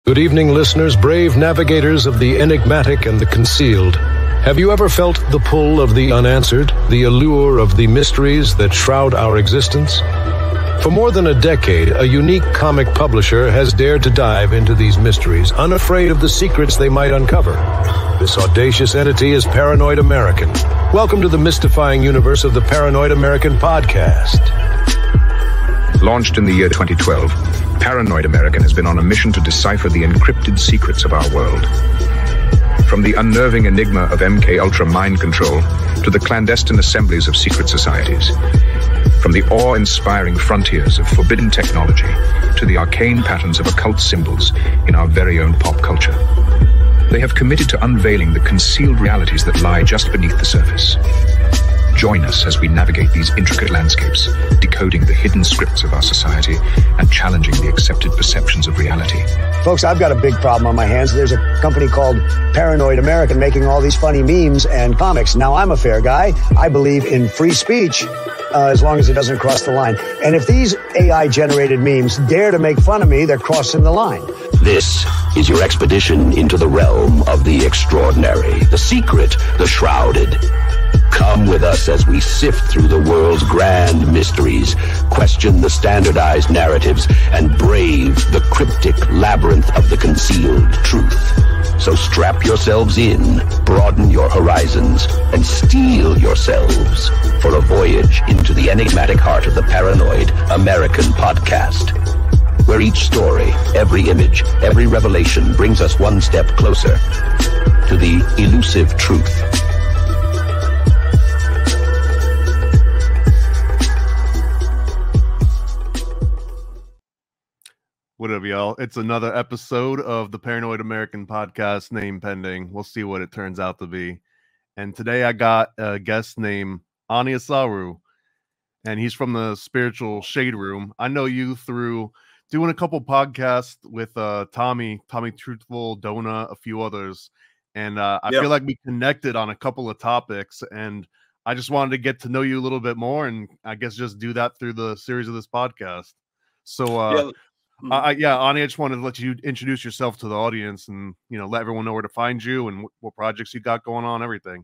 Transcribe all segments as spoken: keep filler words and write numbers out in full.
Good evening, listeners, brave navigators of the enigmatic and the concealed. Have you ever felt the pull of the unanswered, the allure of the mysteries that shroud our existence? For more than a decade, a unique comic publisher has dared to dive into these mysteries, unafraid of the secrets they might uncover. This audacious entity is Paranoid American. Welcome to the mystifying universe of the Paranoid American podcast. Launched in the year twenty twelve, Paranoid American has been on a mission to decipher the encrypted secrets of our world. From the unnerving enigma of M K Ultra mind control to the clandestine assemblies of secret societies. From the awe-inspiring frontiers of forbidden technology to the arcane patterns of occult symbols in our very own pop culture. They have committed to unveiling the concealed realities that lie just beneath the surface. Join us as we navigate these intricate landscapes, decoding the hidden scripts of our society and challenging the accepted perceptions of reality. Folks, I've got a big problem on my hands. There's a company called Paranoid American making all these funny memes and comics. Now, I'm a fair guy. I believe in free speech uh, as long as it doesn't cross the line. And if these A I-generated memes dare to make fun of me, they're crossing the line. This is your expedition into the realm of the extraordinary, the secret, the shrouded. Come with us as we sift through the world's grand mysteries, question the standardized narratives, and brave the cryptic labyrinth of the concealed truth. So strap yourselves in, broaden your horizons, and steel yourselves for a voyage into the enigmatic heart of the Paranoid American podcast, where each story, every image, every revelation brings us one step closer to the elusive truth. What up, y'all? It's another episode of the Paranoid American podcast, name pending. We'll see what it turns out to be. And today I got a guest named Ani Saru, and he's from the Spiritual Shade Room. I know you through doing a couple podcasts with uh, Tommy, Tommy Truthful, Dona, a few others. And uh, I yep. feel like we connected on a couple of topics, and I just wanted to get to know you a little bit more, and I guess just do that through the series of this podcast. So, uh, yeah. Mm-hmm. Uh, yeah, Ani, I just wanted to let you introduce yourself to the audience and, you know, let everyone know where to find you and w- what projects you got going on, everything.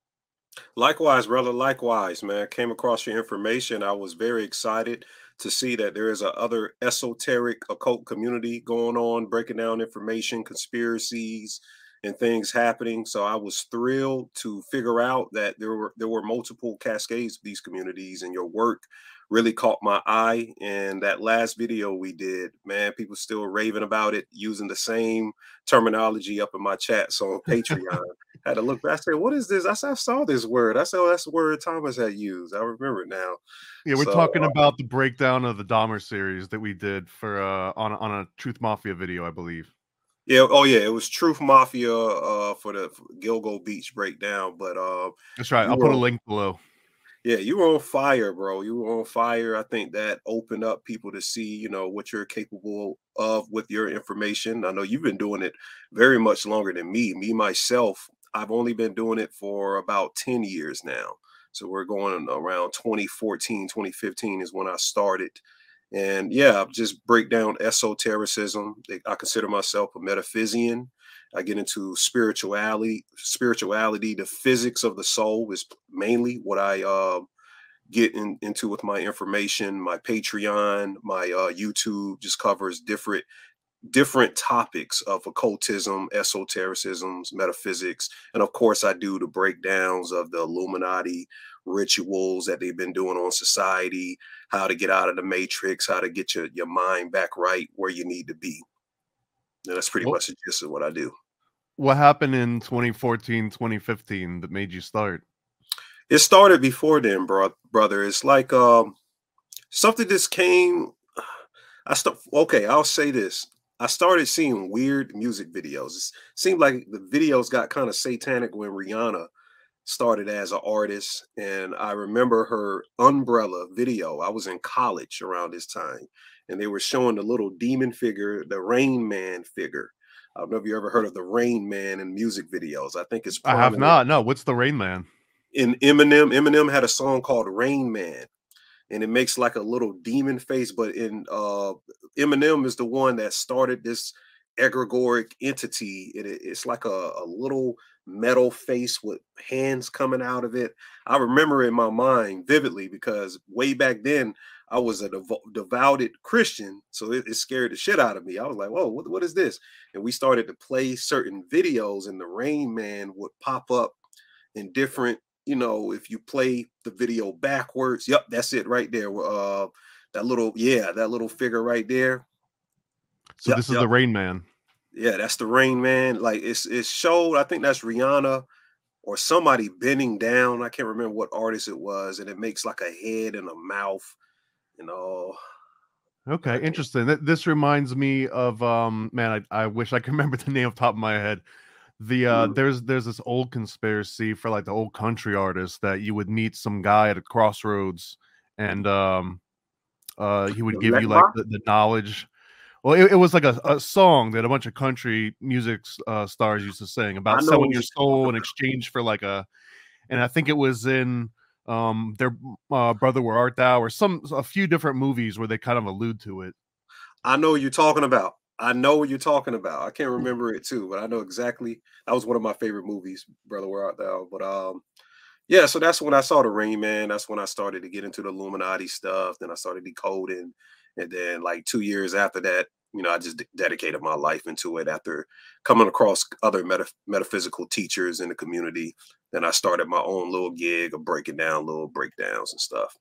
Likewise, brother. Likewise, man. Came across your information. I was very excited to see that there is a other esoteric occult community going on, breaking down information, conspiracies, and things happening. So I was thrilled to figure out that there were there were multiple cascades of these communities, and your work really caught my eye. And that last video we did, man, people still raving about it, using the same terminology up in my chats on Patreon. I had to look back. I said, what is this? I said, I saw this word. I said, oh, that's the word Thomas had used. I remember it now. Yeah, we're so, talking uh, about the breakdown of the Dahmer series that we did for uh, on, on a Truth Mafia video, I believe. Yeah. Oh, yeah. It was Truth Mafia uh, for the for Gilgo Beach breakdown. But uh, that's right. I'll put a link below. Yeah, you were on fire, bro. You were on fire. I think that opened up people to see, you know, what you're capable of with your information. I know you've been doing it very much longer than me. Me, myself, I've only been doing it for about ten years now. So we're going around twenty fourteen, twenty fifteen is when I started. And yeah, just break down esotericism. I consider myself a metaphysician. I get into spirituality, spirituality, the physics of the soul is mainly what I uh, get in, into with my information. My Patreon, my uh, YouTube just covers different different topics of occultism, esotericisms, metaphysics. And of course, I do the breakdowns of the Illuminati rituals that they've been doing on society, how to get out of the matrix, how to get your, your mind back right where you need to be. And that's pretty well, much the gist of what I do. What happened in twenty fourteen, twenty fifteen that made you start? It started before then, bro, brother. It's like um, something just came. I st- Okay, I'll say this. I started seeing weird music videos. It seemed like the videos got kind of satanic when Rihanna started as an artist. And I remember her Umbrella video. I was in college around this time, and they were showing the little demon figure, the Rain Man figure. I don't know if you ever heard of the Rain Man in music videos. I think it's I have not. No, what's the Rain Man? In Eminem, Eminem had a song called Rain Man, and it makes like a little demon face. But in uh, Eminem is the one that started this egregoric entity. It, it's like a, a little metal face with hands coming out of it. I remember in my mind vividly because way back then I was a devo- devoted Christian, so it, it scared the shit out of me. I was like, "Whoa, what, what is this?" And we started to play certain videos, and the Rain Man would pop up in different. You know, if you play the video backwards, yep, that's it right there. Uh, that little, yeah, that little figure right there. So Yep, this is yep. the Rain Man. Yeah, that's the Rain Man. Like it's it showed, I think that's Rihanna or somebody bending down. I can't remember what artist it was, and it makes like a head and a mouth, you know. Okay, interesting. Th- This reminds me of um man, I, I wish I could remember the name off the top of my head. The uh Mhm. there's there's this old conspiracy for like the old country artists that you would meet some guy at a crossroads and um uh he would The give you like Lekma? the, the knowledge. Well, it, it was like a, a song that a bunch of country music uh, stars used to sing I about know selling what your you're soul talking in about. exchange for like a, and I think it was in um their uh, Brother Where Art Thou or some a few different movies where they kind of allude to it. I know what you're talking about. I know what you're talking about. I can't remember it too, but I know exactly. That was one of my favorite movies, Brother Where Art Thou. But um, yeah, so that's when I saw the Rain Man. That's when I started to get into the Illuminati stuff. Then I started decoding, and then like two years after that, you know, I just de- dedicated my life into it. After coming across other meta- metaphysical teachers in the community, then I started my own little gig of breaking down little breakdowns and stuff.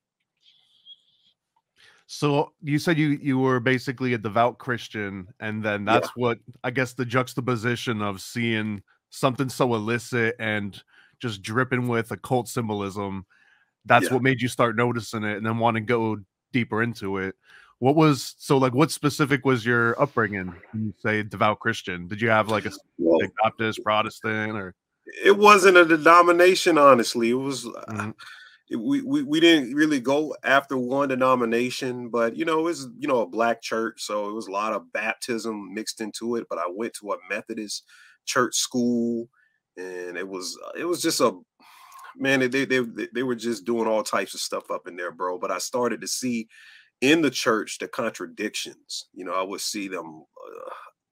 So you said you you were basically a devout Christian, and then Yeah, that's what I guess the juxtaposition of seeing something so illicit and just dripping with occult symbolism. That's yeah. what made you start noticing it and then want to go deeper into it. What was so like? What specific was your upbringing? When you say devout Christian, did you have like a Well, specific Baptist, Protestant, or? it wasn't a denomination, honestly. It was. Mhm. it- we, we we didn't really go after one denomination, but you know, it was you know a black church, so it was a lot of baptism mixed into it. But I went to a Methodist church school, and it was it was just a man. They they they they were just doing all types of stuff up in there, bro. But I started to see in the church the contradictions. You know, I would see them. Uh,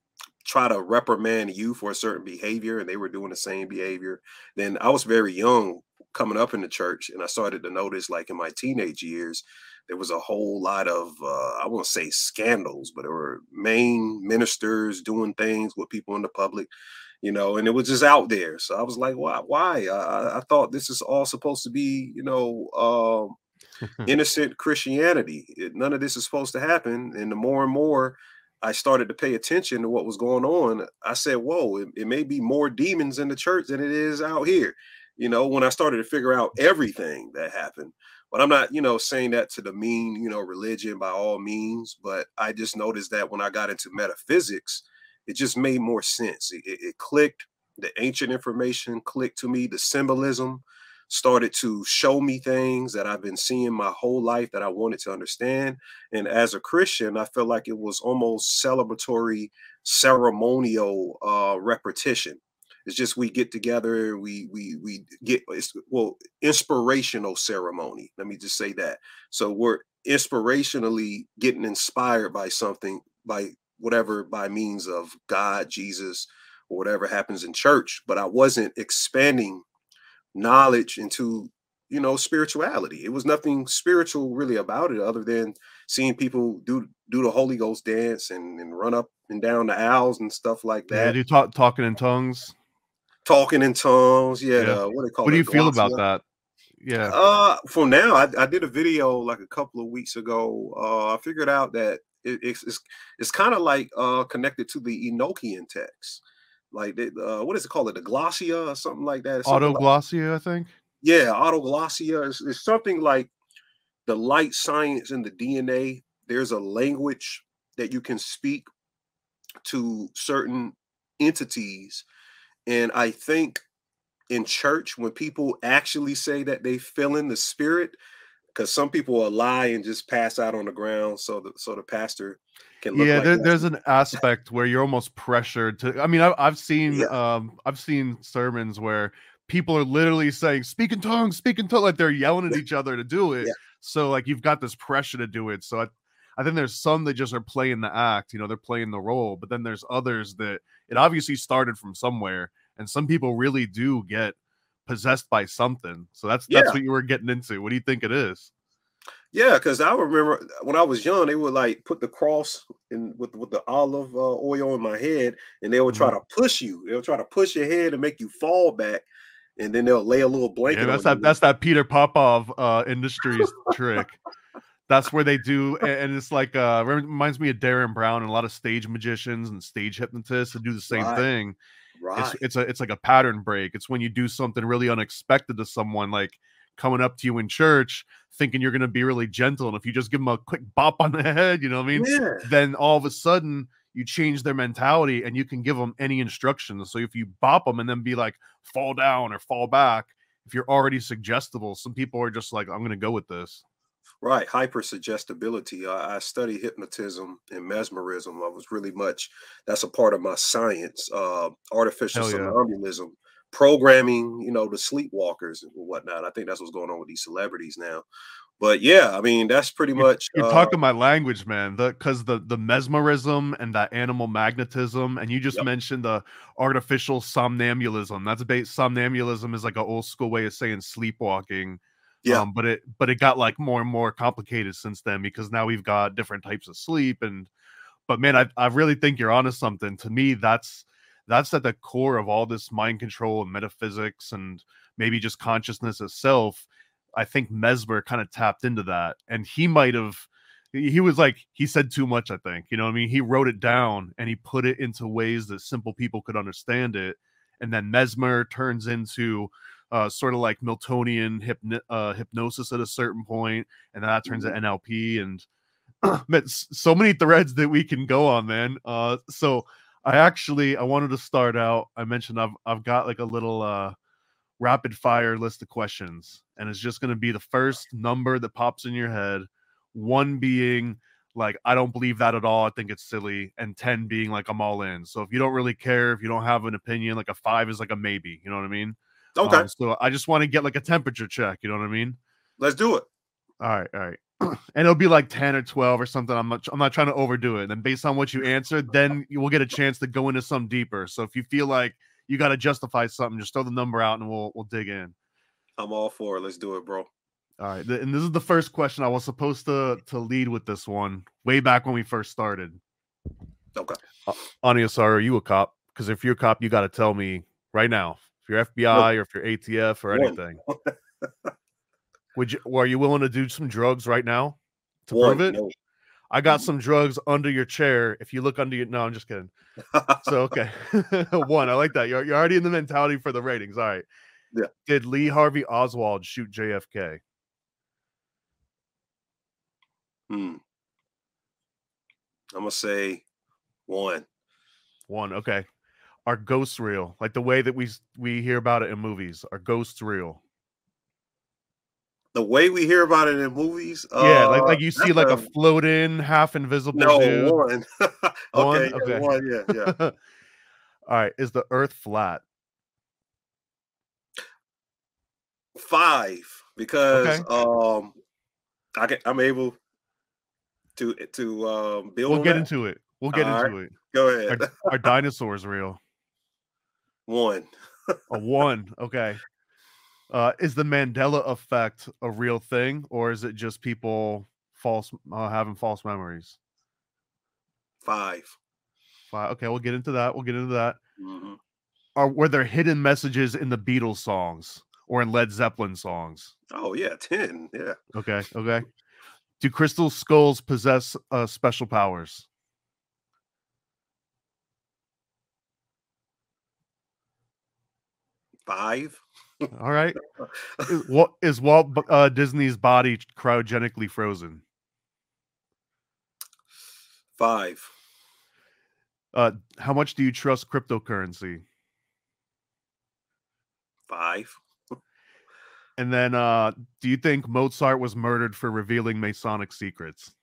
try to reprimand you for a certain behavior and they were doing the same behavior. Then I was very young coming up in the church and I started to notice like in my teenage years there was a whole lot of uh, I won't say scandals, but there were main ministers doing things with people in the public, you know, and it was just out there. So I was like, why why I, I I thought this is all supposed to be, you know, um innocent Christianity. It- none of this is supposed to happen. And the more and more I started to pay attention to what was going on, I said, whoa, it, it may be more demons in the church than it is out here. You know, when I started to figure out everything that happened. But I'm not, you know, saying that to demean, you know, religion by all means. But I just noticed that when I got into metaphysics, it just made more sense. It, it, it clicked. The ancient information clicked to me. The symbolism started to show me things that I've been seeing my whole life that I wanted to understand. And as a Christian, I felt like it was almost celebratory, ceremonial uh, repetition. It's just we get together, we we we get it's well inspirational ceremony. Let me just say that. So we're inspirationally getting inspired by something, by whatever, by means of God, Jesus, or whatever happens in church. But I wasn't expanding knowledge into you know spirituality. It was nothing spiritual really about it other than seeing people do do the Holy Ghost dance and, and run up and down the aisles and stuff like Yeah, that, do talk talking in tongues. talking in tongues. Yeah, Yeah. the, what they What call do it, you feel about glossia. that? Yeah. Uh for now, I, I did a video like a couple of weeks ago. uh I figured out that it, it's it's, it's kind of like uh connected to the Enochian text, like the, uh what is it called, the glossia or something like that. It's something like, Autoglossia, I think. yeah, autoglossia is, is something like the light science and the D N A. There's a language that you can speak to certain entities. And I think in church, when people actually say that they feel in the spirit, because some people will lie and just pass out on the ground so the so the pastor can look Yeah, like there, that's there's an aspect where you're almost pressured to. I mean, I, I've seen, yeah, um, I've seen sermons where people are literally saying "speak in tongues, speak in tongues," like they're yelling at yeah, each other to do it. yeah. So, like, you've got this pressure to do it. So, I, I think there's some that just are playing the act, you know, they're playing the role, but then there's others that it obviously started from somewhere, and some people really do get possessed by something. So that's Yeah. that's what you were getting into. What do you think it is? Yeah, because I remember when I was young, they would like put the cross in with with the olive uh, oil in my head, and they would try Mhm. to push you. They'll try to push your head and make you fall back, and then they'll lay a little blanket Yeah, that's on that you. that's that Peter Popov uh Industries trick. That's where they do, a- and it's like uh reminds me of Darren Brown and a lot of stage magicians and stage hypnotists that do the same Right. thing. Right. It's it's a it's like a pattern break. It's when you do something really unexpected to someone, like coming up to you in church, thinking you're gonna be really gentle, and if you just give them a quick bop on the head, you know what I mean? Yeah. Then all of a sudden you change their mentality, and you can give them any instructions. So if you bop them and then be like fall down or fall back, if you're already suggestible, some people are just like, I'm gonna go with this. Right, hypersuggestibility. I, I study hypnotism and mesmerism. I was really much that's a part of my science. Uh, artificial Hell yeah. somnambulism, programming. You know, the sleepwalkers and whatnot. I think that's what's going on with these celebrities now. But yeah, I mean, that's pretty You're, much. you're uh, talking my language, man. The because the the mesmerism and that animal magnetism, and you just Yep. mentioned the artificial somnambulism. That's based somnambulism is like an old school way of saying sleepwalking. Yeah. Um, but it but it got like more and more complicated since then, because now we've got different types of sleep. And but man, I I really think you're onto something. To me, that's that's at the core of all this mind control and metaphysics and maybe just consciousness itself. I think Mesmer kind of tapped into that, and he might have. He was like he said too much. I think, you know what I mean. He wrote it down and he put it into ways that simple people could understand it, and then Mesmer turns into uh, sort of like Miltonian hypno- uh, hypnosis at a certain point, and then that turns Mhm. to N L P, and man, s- so many threads that we can go on, man. Uh, so I actually I wanted to start out. I mentioned I've I've got like a little uh rapid fire list of questions, and it's just going to be the first number that pops in your head, one being like I don't believe that at all, I think it's silly, and ten being like I'm all in. So if you don't really care, if you don't have an opinion, like a five is like a maybe, you know what I mean? Okay, Um, so I just want to get like a temperature check, you know what I mean? let's do it. All right, all right. And it'll be like ten or twelve or something. I'm not I'm not trying to overdo it. And then based on what you answered, then you will get a chance to go into some deeper. So if you feel like you got to justify something, just throw the number out and we'll we'll dig in. I'm all for it. Let's do it, bro. All right. th- And this is the first question. I was supposed to to lead with this one way back when we first started. Okay. Aniasar, are you a cop? Because if you're a cop, you got to tell me right now. If you're F B I or if you're A T F or One. anything. Would you? Well, are you willing to do some drugs right now to One. prove it? No. I got some drugs under your chair. If you look under your, no, I'm just kidding. So okay, one. I like that. You're you're already in the mentality for the ratings. All right. Yeah. Did Lee Harvey Oswald shoot J F K? Hmm. I'm gonna say one. One. Okay. Are ghosts real? Like the way that we we hear about it in movies? Are ghosts real? The way we hear about it in movies, Yeah, like uh, like you see that's like a a- float-in, half invisible no dude. one. okay, One? yeah, Okay. one, yeah, yeah. All right. Is the Earth flat? Five because Okay. um, I can I'm able to to um build. We'll on get that. into it. We'll get All into it. Go ahead. Are, are dinosaurs real? One. A one. Okay. Uh, is the Mandela effect a real thing, or is it just people false uh, having false memories? Five. Fi- Okay, we'll get into that. We'll get into that. Mhm. Are were there hidden messages in the Beatles songs or in Led Zeppelin songs? Oh yeah, ten. Yeah. Okay, okay. Do crystal skulls possess uh, special powers? Five. All right. Is, what is Walt uh, Disney's body cryogenically frozen? Five. Uh, how much do you trust cryptocurrency? Five. And then, uh, do you think Mozart was murdered for revealing Masonic secrets?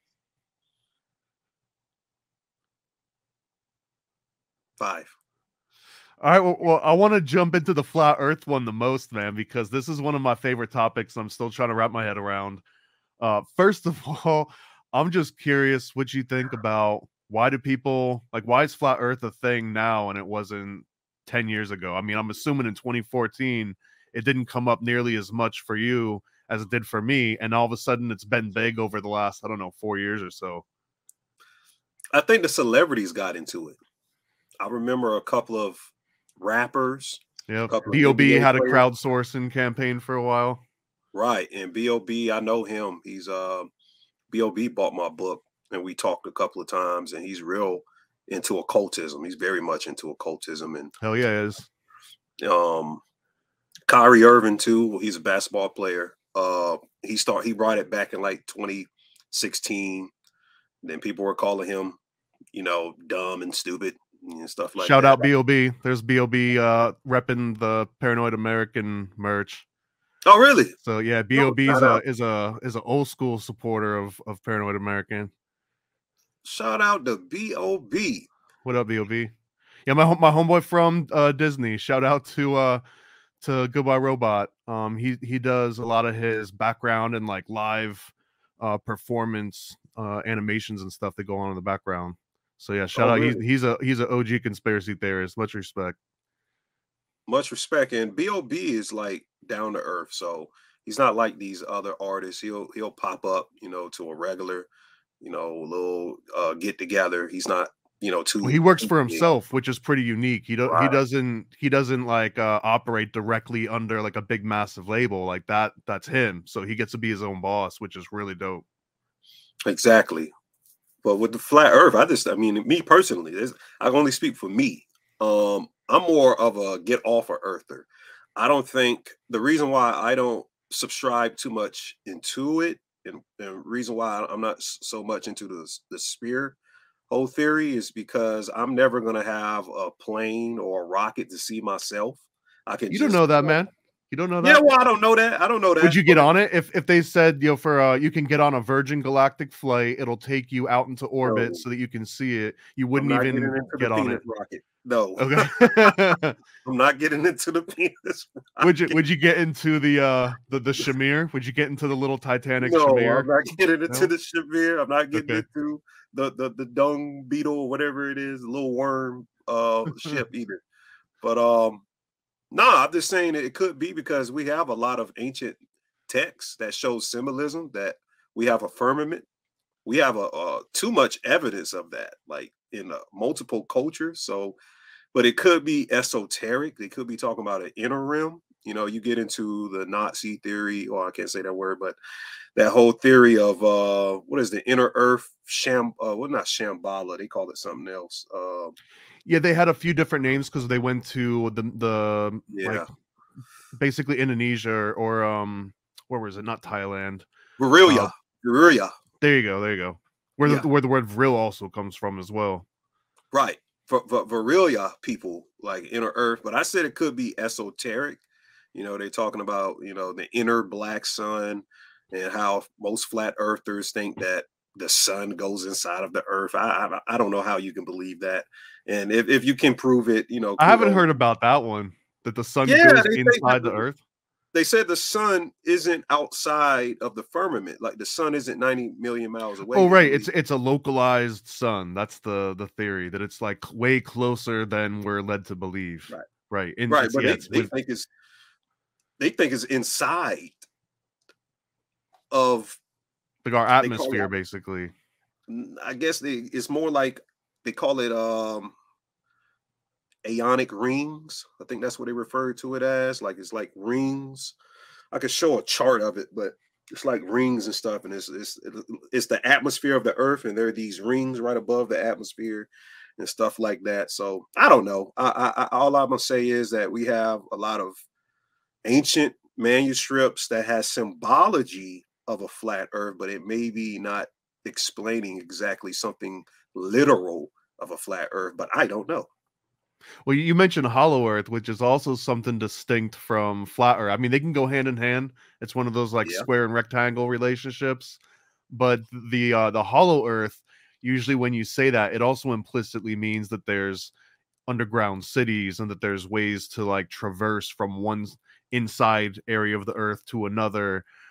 Five. All right. Well, well I want to jump into the flat Earth one the most, man, because this is one of my favorite topics. I'm still trying to wrap my head around. Uh, first of all, I'm just curious what you think about why do people like why is flat Earth a thing now and it wasn't ten years ago? I mean, I'm assuming in twenty fourteen it didn't come up nearly as much for you as it did for me, and all of a sudden it's been big over the last, I don't know, four years or so. I think the celebrities got into it. I remember a couple of rappers. Yeah, B O B had a crowdsourcing campaign for a while. Right, and B O B, I know him. He's uh B O B bought my book, and we talked a couple of times, and he's real into occultism. He's very much into occultism, and hell yeah, he is. Um, Kyrie Irving too. He's a basketball player. Uh, he start he brought it back in like twenty sixteen. Then people were calling him, you know, dumb and stupid and stuff like Shout that. out B O B. There's B O B uh, repping the Paranoid American merch. Oh, really? So yeah, B O B is a is a is an old school supporter of of Paranoid American. Shout out to B O B. What up, B O B? Yeah, my my homeboy from uh, Disney. Shout out to uh to Goodbye Robot. Um, he he does a lot of his background and like live uh performance uh animations and stuff that go on in the background. So yeah, shout oh, out. Really? He's he's a he's an O G conspiracy theorist. Much respect. Much respect. And B O B is like down to earth. So he's not like these other artists. He'll he'll pop up, you know, to a regular, you know, little uh get together. He's not, you know, too well, he works for himself, which is pretty unique. He don't right. he doesn't he doesn't like uh operate directly under like a big massive label like that. That's him. So he gets to be his own boss, which is really dope. Exactly. But with the flat earth, I just I mean, me personally, I can only speak for me. Um, I'm more of a get off of earther. I don't think the reason why I don't subscribe too much into it, and the reason why I'm not so much into the the sphere whole theory is because I'm never gonna have a plane or a rocket to see myself. I can. You just, don't know that, man. You don't know that? Yeah, well, I don't know that. I don't know that. Would you get on it if if they said, you know, for uh you can get on a Virgin Galactic flight, it'll take you out into orbit no. so that you can see it. You wouldn't even get on it. Rocket. No. Okay. I'm not getting into the penis rocket. Would you would you get into the uh the, the Shamir? Would you get into the little Titanic no, Shamir? I'm not getting into no? the Shamir. I'm not getting okay. into the, the the dung beetle or whatever it is, the little worm uh ship either. But um no, nah, I'm just saying it could be because we have a lot of ancient texts that show symbolism, that we have a firmament. We have a, a too much evidence of that, like in uh, multiple cultures. So, but it could be esoteric. They could be talking about an inner realm. You know, you get into the Nazi theory, or I can't say that word, but that whole theory of uh, what is the inner earth? Sham, uh, well, not Shambhala. They call it something else. Uh, Yeah, they had a few different names because they went to the the yeah, like, basically Indonesia or um where was it? Not Thailand. Virilya. Uh, Virilya. There you go. There you go. Where yeah. the where the word vril also comes from as well. Right. For, for Virilya people, like inner earth. But I said it could be esoteric. You know, they're talking about, you know, the inner black sun and how most flat earthers think that the sun goes inside of the earth. I I, I don't know how you can believe that. And if, if you can prove it, you know, I haven't on. heard about that one, that the sun yeah, goes inside the earth. They said the sun isn't outside of the firmament. Like the sun isn't ninety million miles away. Oh, right. It's it's a localized sun. That's the the theory, that it's like way closer than we're led to believe. Right. Right. In, right. But yeah, they, they with, think it's they think it's inside of like our atmosphere, it, basically. I guess they, it's more like they call it um aeonic rings. I think that's what they refer to it as. Like it's like rings. I could show a chart of it, but it's like rings and stuff. And it's it's it's the atmosphere of the earth, and there are these rings right above the atmosphere and stuff like that. So I don't know. I, I, I all I'm gonna say is that we have a lot of ancient manuscripts that has symbology of a flat earth, but it may be not explaining exactly something literal of a flat earth. But I don't know. Well, you mentioned hollow earth, which is also something distinct from flat earth. I mean, they can go hand in hand. It's one of those like yeah. square and rectangle relationships. But the uh, the hollow earth, usually when you say that, it also implicitly means that there's underground cities and that there's ways to like traverse from one inside area of the earth to another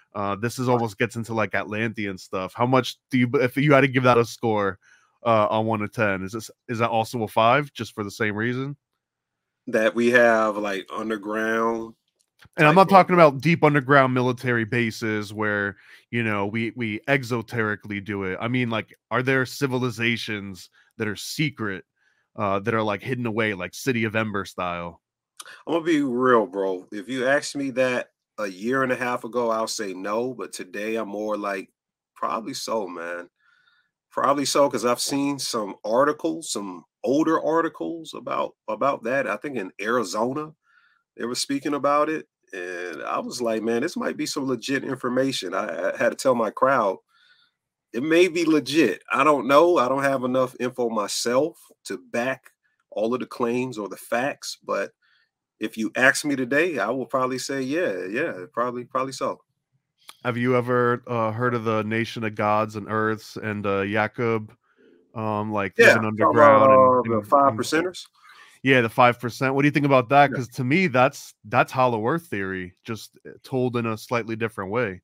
Uh, this is almost gets into like Atlantean stuff. How much do you, if you had to give that a score uh, on one to ten, is this is that also a five, just for the same reason? That we have like underground. And I'm not talking about deep underground military bases where, you know, we we exoterically do it. I mean, like, are there civilizations that are secret, uh, that are like hidden away, like City of Ember style? I'm gonna be real, bro. If you asked me that a year and a half ago, I'll say no. But today, I'm more like probably so, man. Probably so, because I've seen some articles, some older articles about about that. I think in Arizona, they were speaking about it, and I was like, man, this might be some legit information. I, I had to tell my crowd, it may be legit. I don't know. I don't have enough info myself to back all of the claims or the facts, but if you ask me today, I will probably say, yeah, yeah, probably, probably so. Have you ever uh, heard of the Nation of Gods and Earths and uh, Jacob, um, like Yeah, living underground about, and, uh, and, the five and percenters? Yeah, the five percent. What do you think about that? Yeah. Because to me, that's that's Hollow Earth theory, just told in a slightly different way.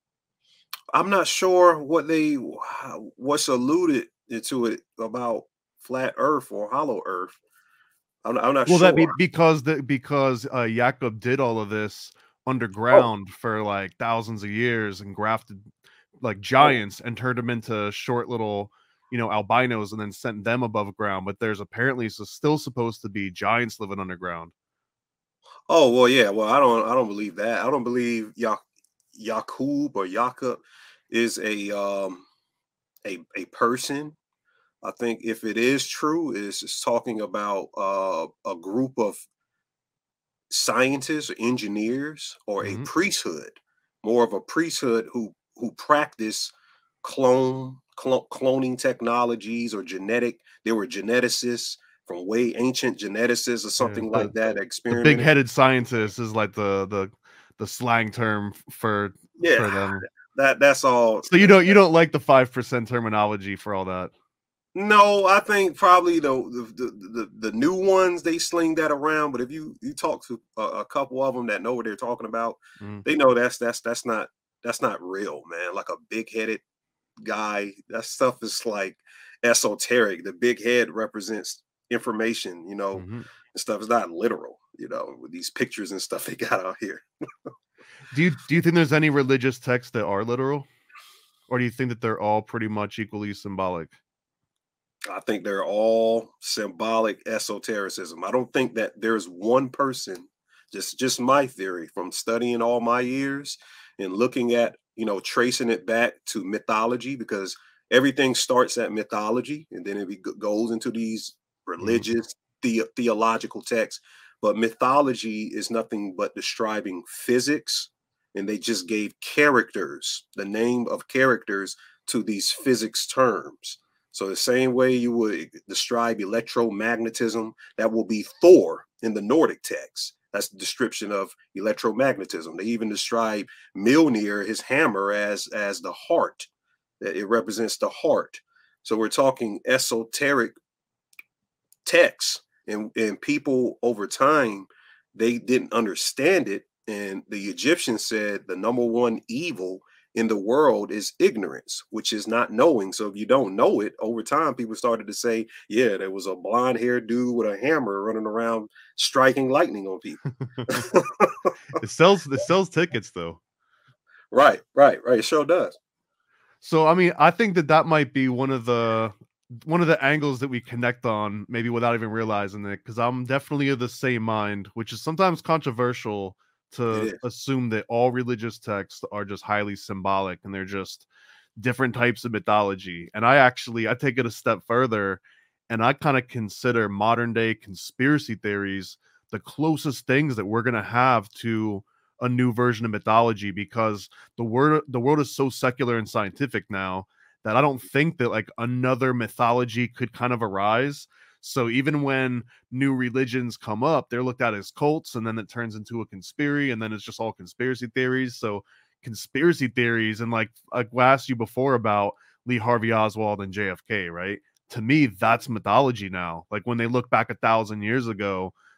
I'm not sure what they what's alluded to it about flat Earth or hollow Earth. I'm, I'm not well, sure. that be because the because uh, Jacob did all of this underground oh. for like thousands of years and grafted like giants oh. and turned them into short little, you know, albinos and then sent them above ground. But there's apparently still supposed to be giants living underground. Oh well, yeah. Well, I don't I don't believe that. I don't believe Ya Yakub or Jacob is a um a a person. I think if it is true, it's, it's talking about uh, a group of scientists or engineers or mm-hmm. a priesthood, more of a priesthood who who practice clone, clone cloning technologies or genetic. They were geneticists from way ancient geneticists or something yeah, the, like that. Experiment. The big-headed scientist is like the the the slang term for yeah. for them. That that's all. So you don't you don't like the five percent terminology for all that? No, I think probably the the, the the new ones they sling that around. But if you you talk to a, a couple of them that know what they're talking about, mm. they know that's that's that's not that's not real, man. Like a big headed guy, that stuff is like esoteric. The big head represents information, you know, mm-hmm. and stuff is not literal, you know, with these pictures and stuff they got out here. do you do you think there's any religious texts that are literal, or do you think that they're all pretty much equally symbolic? I think they're all symbolic esotericism. I don't think that there's one person, just just my theory from studying all my years and looking at, you know, tracing it back to mythology, because everything starts at mythology and then it goes into these religious the, theological texts. But mythology is nothing but describing physics, and they just gave characters, the name of characters to these physics terms. So the same way you would describe electromagnetism, that will be Thor in the Nordic text. That's the description of electromagnetism. They even describe Mjolnir, his hammer, as, as the heart. It represents the heart. So we're talking esoteric texts, and, and people over time, they didn't understand it. And the Egyptians said the number one evil in the world is ignorance, which is not knowing. So if you don't know it, over time, people started to say, yeah, there was a blonde haired dude with a hammer running around striking lightning on people. it sells, it sells tickets though. Right, right, right. It sure does. So, I mean, I think that that might be one of the, one of the angles that we connect on, maybe without even realizing it, because I'm definitely of the same mind, which is sometimes controversial to assume that all religious texts are just highly symbolic and they're just different types of mythology. And I actually, I take it a step further, and I kind of consider modern day conspiracy theories the closest things that we're going to have to a new version of mythology, because the word, the world is so secular and scientific now that I don't think that like another mythology could kind of arise. So even when new religions come up, they're looked at as cults, and then it turns into a conspiracy, and then it's just all conspiracy theories. So conspiracy theories, and like I asked you before about Lee Harvey Oswald and J F K, right? To me, that's mythology now. Like when they look back a thousand years ago,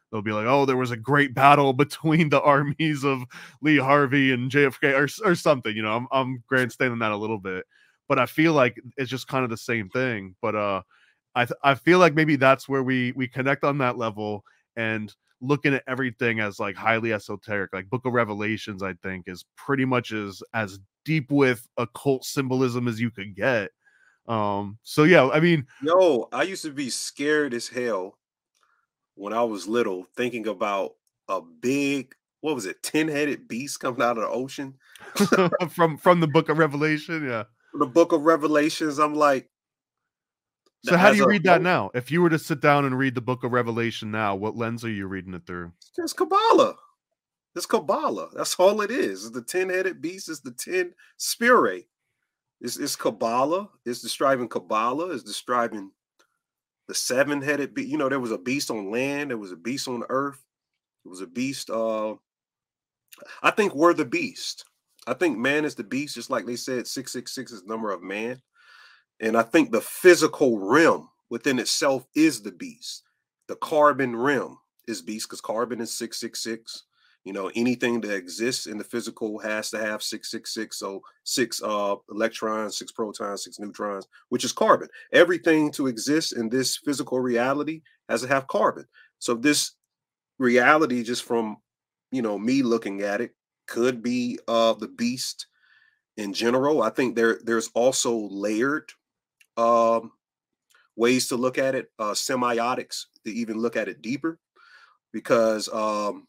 they'll be like, oh, there was a great battle between the armies of Lee Harvey and J F K or, or something. You know, I'm, I'm grandstanding that a little bit, but I feel like it's just kind of the same thing. But uh, I, th- I feel like maybe that's where we, we connect on that level, and looking at everything as like highly esoteric. Like Book of Revelations, I think, is pretty much as, as deep with occult symbolism as you could get. Um, so yeah, I mean, yo, I used to be scared as hell when I was little, thinking about a big, what was it, ten-headed beast coming out of the ocean. from from the Book of Revelation, yeah. The Book of Revelations, I'm like. So how do you read that now? If you were to sit down and read the Book of Revelation now, what lens are you reading it through? It's just Kabbalah. It's Kabbalah. That's all it is. It's the ten-headed beast. It's the ten spirit. It's, it's Kabbalah. It's describing Kabbalah. It's describing the seven-headed beast. You know, there was a beast on land. There was a beast on earth. There was a beast. Uh, I think we're the beast. I think man is the beast, just like they said six six six is the number of man. And I think the physical realm within itself is the beast. The carbon realm is beast because carbon is six six six. You know, anything that exists in the physical has to have six six six. So six uh, electrons, six protons, six neutrons, which is carbon. Everything to exist in this physical reality has to have carbon. So this reality, just from, you know, me looking at it, could be uh, the beast in general. I think there there's also layered um, ways to look at it, uh, semiotics, to even look at it deeper, because um,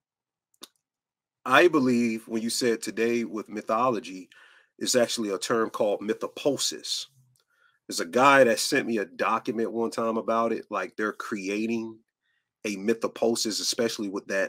I believe when you said today with mythology, it's actually a term called mythopoesis. There's a guy that sent me a document one time about it, like they're creating a mythopoesis, especially with that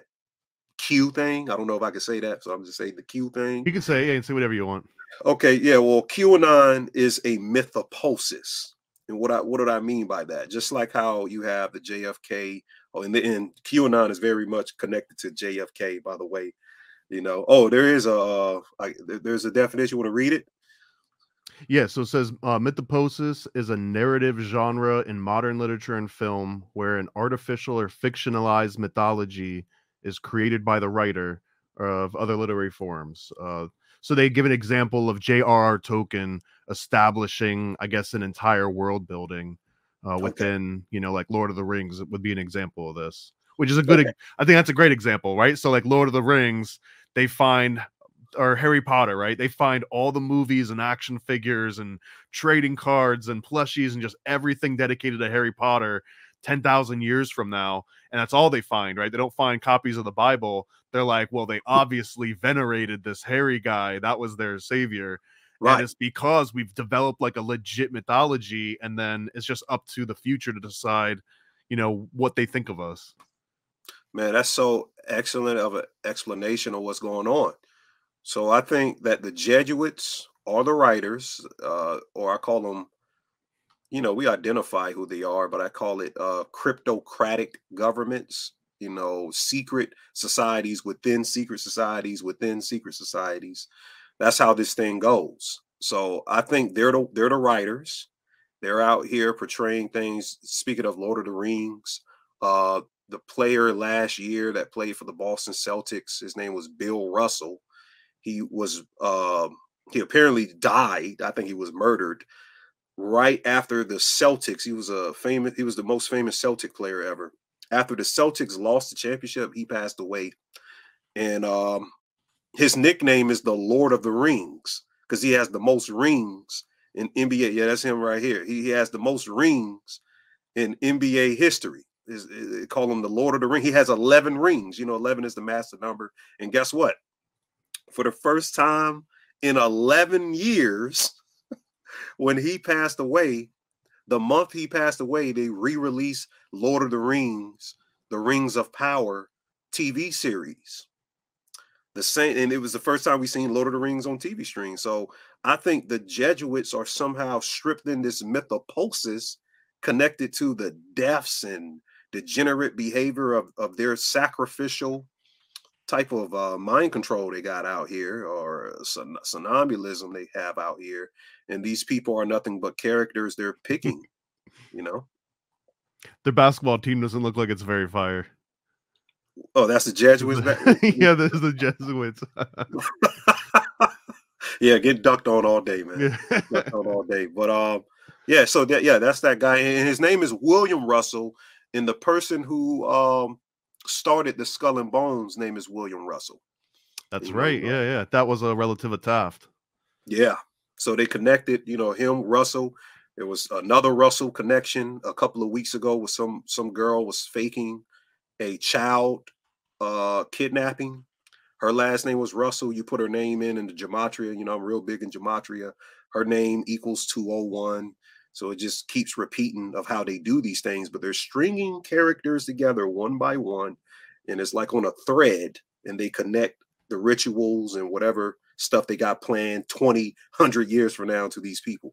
Q thing. I don't know if I can say that, so I'm just saying the Q thing. You can say, yeah, and say whatever you want. Okay, yeah, well, QAnon is a mythopoesis. And what I what do I mean by that? Just like how you have the J F K, oh, and the and QAnon is very much connected to J F K, by the way. You know, oh, there is a uh, I, there's a definition. You want to read it? Yeah, so it says uh, mythopoesis is a narrative genre in modern literature and film where an artificial or fictionalized mythology is created by the writer of other literary forms. Uh, so they give an example of J R R Tolkien establishing, I guess, an entire world building uh, within, okay. you know, like Lord of the Rings would be an example of this, which is a good, okay. I think that's a great example, right? So like Lord of the Rings, they find, or Harry Potter, right? They find all the movies and action figures and trading cards and plushies and just everything dedicated to Harry Potter ten thousand years from now. And that's all they find, right? They don't find copies of the Bible. They're like, well, they obviously venerated this Harry guy. That was their savior. Right. And it's because we've developed like a legit mythology, and then it's just up to the future to decide, you know, what they think of us. Man, that's so excellent of an explanation of what's going on. So I think that the Jesuits are the writers, uh, or I call them, you know, we identify who they are, but I call it uh, cryptocratic governments, you know, secret societies within secret societies within secret societies. That's how this thing goes. So I think they're the, they're the writers. They're out here portraying things. Speaking of Lord of the Rings, uh, the player last year that played for the Boston Celtics, his name was Bill Russell. He was, uh, he apparently died. I think he was murdered right after the Celtics. He was a famous, he was the most famous Celtic player ever. After the Celtics lost the championship, he passed away. And um, his nickname is the Lord of the Rings because he has the most rings in N B A. Yeah, that's him right here. He, he has the most rings in N B A history. Is, is, they call him the Lord of the Ring. He has eleven rings. You know, eleven is the master number. And guess what? For the first time in eleven years, when he passed away, the month he passed away, they re-released Lord of the Rings, The Rings of Power T V series. The same, and it was the first time we seen Lord of the Rings on T V screen. So I think the Jesuits are somehow stripped in this mythopoesis connected to the deaths and degenerate behavior of, of their sacrificial type of uh, mind control they got out here, or son- somnambulism they have out here. And these people are nothing but characters they're picking, you know? Their basketball team doesn't look like it's very fire. Oh, that's the Jesuits back. Yeah, this is the Jesuits. Yeah, get ducked on all day, man. Yeah. Ducked on all day. But um, yeah, so that yeah, that's that guy, and his name is William Russell, and the person who um started the Skull and Bones name is William Russell. That's You right. know, Yeah, yeah. That was a relative of Taft. Yeah. So they connected, you know, him, Russell. There was another Russell connection a couple of weeks ago with some some girl was faking a child uh kidnapping. Her last name was Russell. You put her name in in the gematria. You know, I'm real big in gematria. Her name equals two oh one. So it just keeps repeating of how they do these things, but they're stringing characters together one by one, and it's like on a thread, and they connect the rituals and whatever stuff they got planned twenty, one hundred years from now to these people.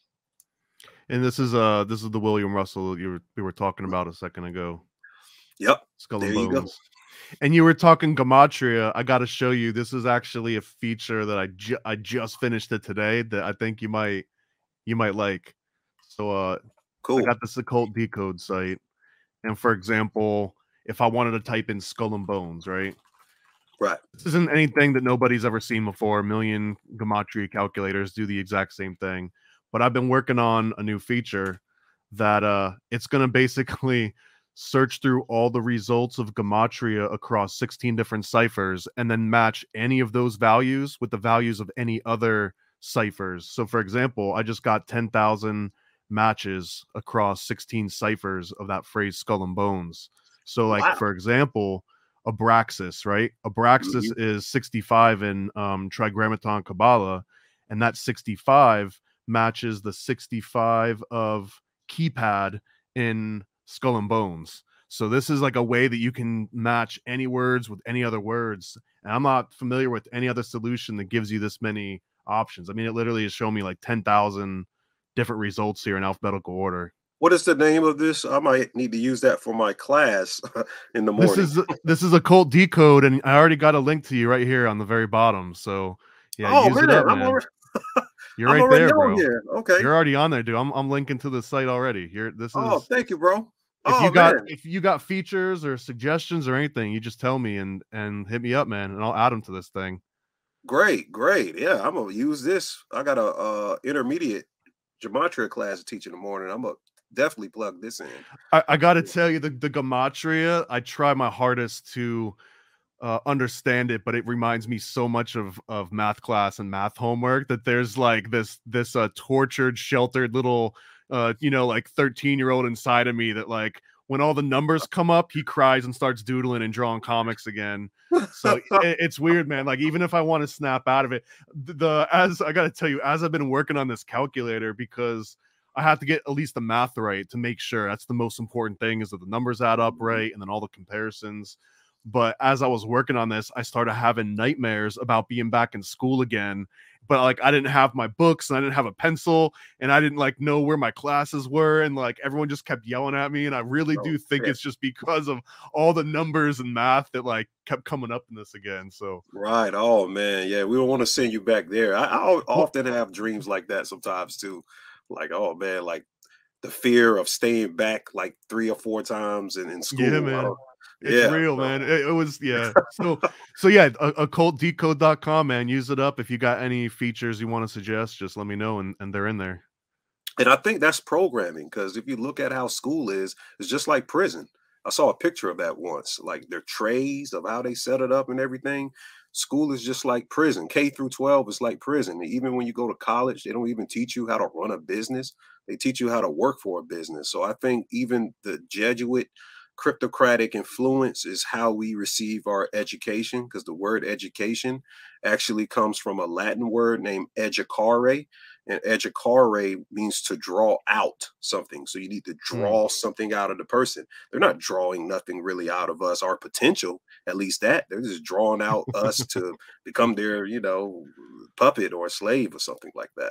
And this is uh this is the William Russell you were we were talking about a second ago. Yep. Skull There and you go. Bones. And you were talking gematria. I got to show you. This is actually a feature that I ju- I just finished it today that I think you might you might like. So uh, Cool. I got this occult decode site, and for example, if I wanted to type in Skull and Bones, right? Right. This isn't anything that nobody's ever seen before. A million gematria calculators do the exact same thing, but I've been working on a new feature that uh, it's going to basically search through all the results of gematria across sixteen different ciphers and then match any of those values with the values of any other ciphers. So for example, I just got ten thousand matches across sixteen ciphers of that phrase Skull and Bones. So like, Wow. for example, Abraxas, right? Abraxas Mhm. is sixty-five in um, Trigrammaton Kabbalah, and that sixty-five matches the sixty-five of keypad in Skull and Bones. So this is like a way that you can match any words with any other words. And I'm not familiar with any other solution that gives you this many options. I mean, it literally has shown me like ten thousand different results here in alphabetical order. What is the name of this? I might need to use that for my class in the This morning. is this is Occult Decode, and I already got a link to you right here on the very bottom. So yeah, Oh, use it man, up, I'm man. already, You're I'm right already there, on bro. here. Okay. You're already on there, dude. I'm I'm linking to the site already. Here, this is. Oh, thank you, bro. If Oh, you got man. if you got features or suggestions or anything, you just tell me and and hit me up, man, and I'll add them to this thing. Great, great. Yeah, I'm gonna use this. I got a uh intermediate gematria class to teach in the morning. I'm gonna definitely plug this in. I, I got to tell you, the the gematria, I try my hardest to uh, understand it, but it reminds me so much of of math class and math homework that there's like this this uh, tortured, sheltered little uh, you know, like thirteen year old inside of me that like when all the numbers come up, he cries and starts doodling and drawing comics again. So it, it's weird, man. Like even if I want to snap out of it, the, the as I got to tell you, as I've been working on this calculator, because I have to get at least the math right to make sure that's the most important thing is that the numbers add up right and then all the comparisons. But as I was working on this, I started having nightmares about being back in school again. But like I didn't have my books and I didn't have a pencil and I didn't like know where my classes were. And like everyone just kept yelling at me. And I really Oh, do think shit. it's just because of all the numbers and math that like kept coming up in this again. So Right. Oh man. Yeah, we don't want to send you back there. I, I al- often have dreams like that sometimes too. Like, oh man, like the fear of staying back like three or four times in, in school. yeah, I man. don't- It's yeah, real, so- man. It, it was, yeah. So, so yeah, occult decode dot com, man. Use it up. If you got any features you want to suggest, just let me know, and, and they're in there. And I think that's programming because if you look at how school is, it's just like prison. I saw a picture of that once, like their trays of how they set it up and everything. School is just like prison. K through twelve is like prison. Even when you go to college, they don't even teach you how to run a business. They teach you how to work for a business. So I think even the Jesuit cryptocratic influence is how we receive our education because the word education actually comes from a Latin word named educare. And educare means to draw out something. So you need to draw something out of the person. They're not drawing nothing really out of us, our potential, at least that. They're just drawing out us to become their, you know, puppet or slave or something like that.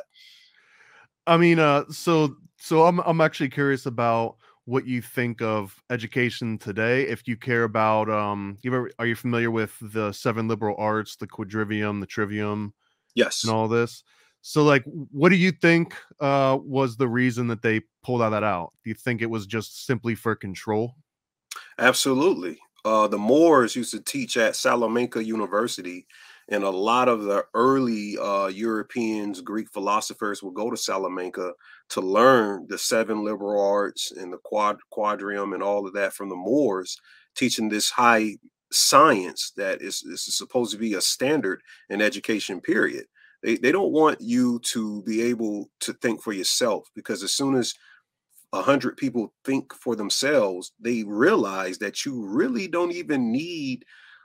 I mean, uh, so so I'm I'm actually curious about what you think of education today. If you care about, um, you ever, are you familiar with the seven liberal arts, the quadrivium, the trivium, Yes. and all this? So, like, what do you think uh, was the reason that they pulled all that out? Do you think it was just simply for control? Absolutely. Uh, the Moors used to teach at Salamanca University, and a lot of the early uh, Europeans, Greek philosophers would go to Salamanca to learn the seven liberal arts and the quad quadrium and all of that from the Moors, teaching this high science that is, is supposed to be a standard in education, period. They, they don't want you to be able to think for yourself, because as soon as a hundred people think for themselves, they realize that you really don't even need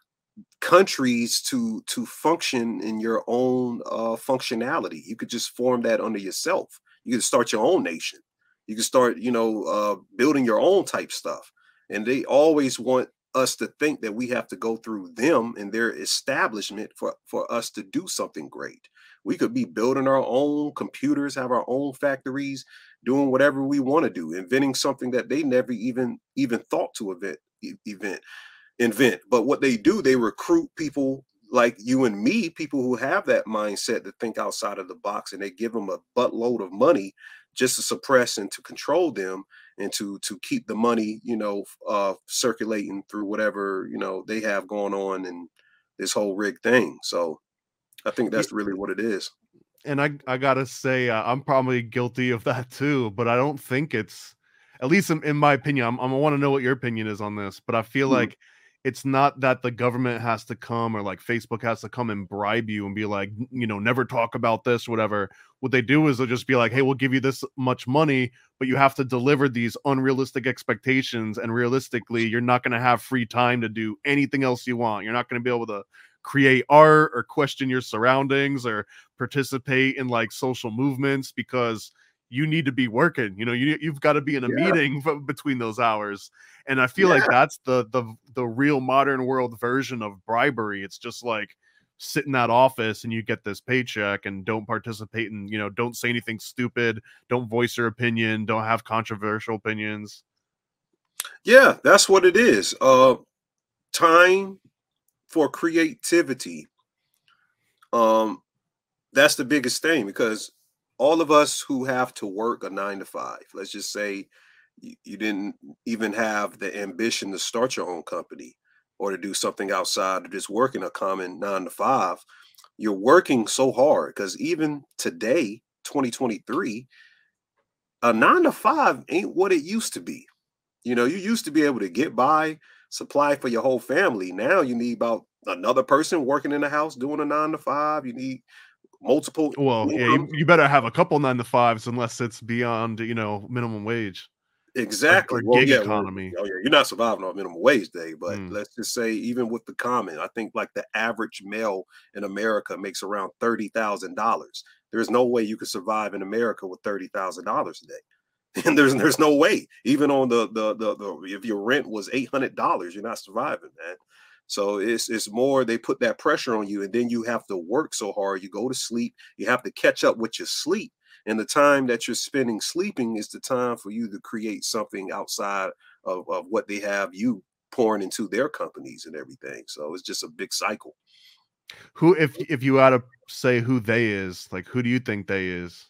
countries to to function in your own uh, functionality. You could just form that under yourself. You could start your own nation. You can start, you know, uh, building your own type stuff. And they always want us to think that we have to go through them and their establishment for, for us to do something great. We could be building our own computers, have our own factories, doing whatever we want to do, inventing something that they never even even thought to event, event, invent. But what they do, they recruit people like you and me, people who have that mindset to think outside of the box, and they give them a buttload of money just to suppress and to control them and to to keep the money, you know, uh, circulating through whatever, you know, they have going on in this whole rig thing. So I think that's really what it is. And I, I gotta say, uh, I'm probably guilty of that too, but I don't think it's, at least in, in my opinion, I'm, I want to know what your opinion is on this, but I feel mm-hmm. like it's not that the government has to come or like Facebook has to come and bribe you and be like, you know, never talk about this, whatever. What they do is they'll just be like, hey, we'll give you this much money, but you have to deliver these unrealistic expectations. And realistically, you're not going to have free time to do anything else you want. You're not going to be able to create art or question your surroundings or participate in like social movements because you need to be working. You know, you, you've got to be in a yeah. meeting f- between those hours. And I feel yeah. like that's the, the, the real modern world version of bribery. It's just like sit in that office and you get this paycheck and don't participate in, you know, don't say anything stupid. Don't voice your opinion. Don't have controversial opinions. Yeah, that's what it is. Uh, time for creativity. Um, that's the biggest thing, because all of us who have to work a nine to five, let's just say you, you didn't even have the ambition to start your own company or to do something outside of just working a common nine to five, you're working so hard, because even today, twenty twenty-three, a nine to five ain't what it used to be. You know, you used to be able to get by, supply for your whole family. Now you need about another person working in the house doing a nine to five. You need multiple. Well, yeah, you, you better have a couple nine to fives unless it's beyond, you know, minimum wage. Exactly. Or, or well, gig yeah, economy. Well, oh, yeah, you're not surviving on minimum wage day, but mm. let's just say even with the common, I think like the average male in America makes around thirty thousand dollars. There's no way you could survive in America with thirty thousand dollars a day. And there's there's no way. Even on the the the, the if your rent was eight hundred dollars, you're not surviving, man. So it's it's more, they put that pressure on you, and then you have to work so hard. You go to sleep, you have to catch up with your sleep. And the time that you're spending sleeping is the time for you to create something outside of, of what they have you pouring into their companies and everything. So it's just a big cycle. Who, if if you had to say who they is, like who do you think they is?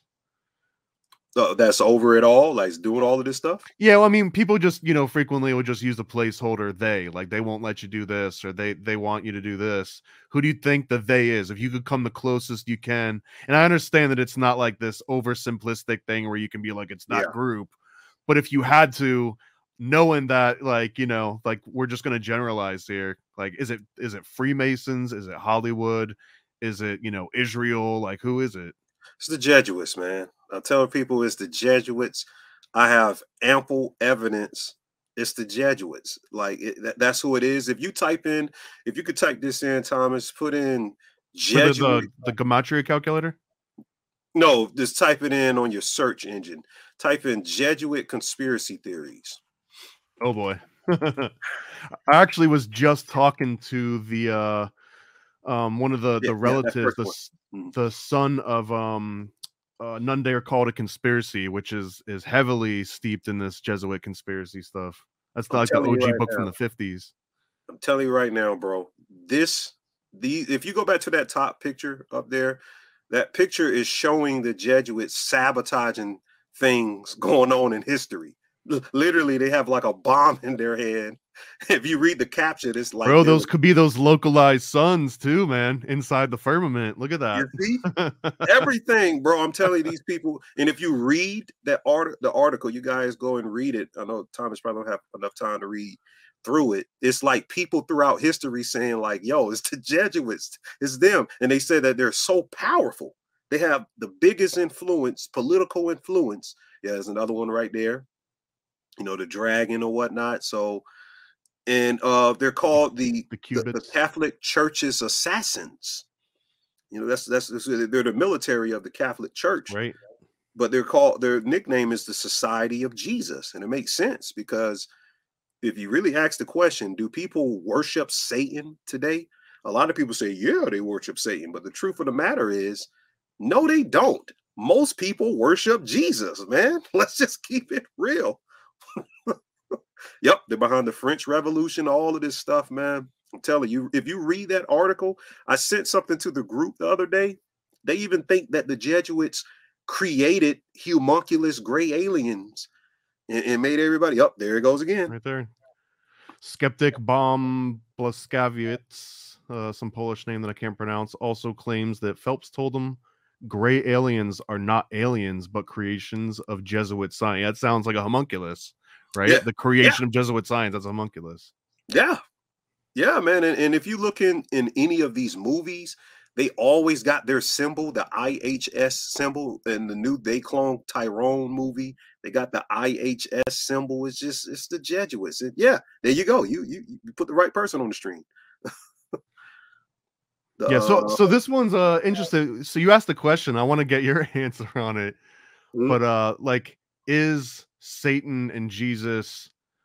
Uh, that's over it all, like doing all of this stuff. Yeah, well, I mean, people just, you know, frequently will just use the placeholder they, like they won't let you do this, or they they want you to do this. Who do you think the they is? If you could come the closest you can, and I understand that it's not like this oversimplistic thing where you can be like it's not yeah. group, but if you had to, knowing that, like, you know, like we're just gonna generalize here, like is it is it Freemasons? Is it Hollywood? Is it, you know, Israel? Like who is it? It's the Jesuits, man. I'm telling people it's the Jesuits. I have ample evidence. It's the Jesuits. Like it, that, that's who it is. If you type in, if you could type this in, Thomas, put in Jesuit. The, the, the Gematria calculator? No, just type it in on your search engine. Type in Jesuit conspiracy theories. Oh boy. I actually was just talking to the uh um one of the, the yeah, relatives, yeah, the, the son of um Uh, None Dare Call It Conspiracy, which is is heavily steeped in this Jesuit conspiracy stuff. That's I'm like the O G right book now. from the fifties. I'm telling you right now, bro. This, the if you go back to that top picture up there, that picture is showing the Jesuits sabotaging things going on in history. L- literally, they have like a bomb in their hand, if you read the caption, it's like, bro, those could be those localized suns too, man, inside the firmament. Look at that. You see everything, bro. I'm telling you, these people. And if you read that art, the article, you guys go and read it. I know Thomas probably don't have enough time to read through it. It's like people throughout history saying, like, yo, it's the Jesuits, it's them. And they say that they're so powerful. They have the biggest influence, political influence. Yeah, there's another one right there. You know, the dragon or whatnot. So, and uh, they're called the, the, the, the Catholic Church's assassins. You know, that's, that's, that's they're the military of the Catholic Church. Right. But they're called, their nickname is the Society of Jesus. And it makes sense because if you really ask the question, do people worship Satan today? A lot of people say, yeah, they worship Satan. But the truth of the matter is, no, they don't. Most people worship Jesus, man. Let's just keep it real. Yep, they're behind the French Revolution, all of this stuff, man. I'm telling you, if you read that article, I sent something to the group the other day. They even think that the Jesuits created homunculus gray aliens and, and made everybody up. Oh, there it goes again. Right there. Skeptic Bomb Blaskaviec, uh, some Polish name that I can't pronounce, also claims that Phelps told him gray aliens are not aliens, but creations of Jesuit science. That sounds like a homunculus, right? Yeah. The creation yeah. of Jesuit science, that's a homunculus. Yeah. Yeah, man. And, and if you look in, in any of these movies, they always got their symbol, the I H S symbol. In the new They Clone Tyrone movie, they got the I H S symbol. It's just, it's the Jesuits. And yeah, there you go. You, you, you put the right person on the stream. the, yeah, so so this one's uh interesting. So you asked the question. I want to get your answer on it. Mm-hmm. But uh, like, is Satan and Jesus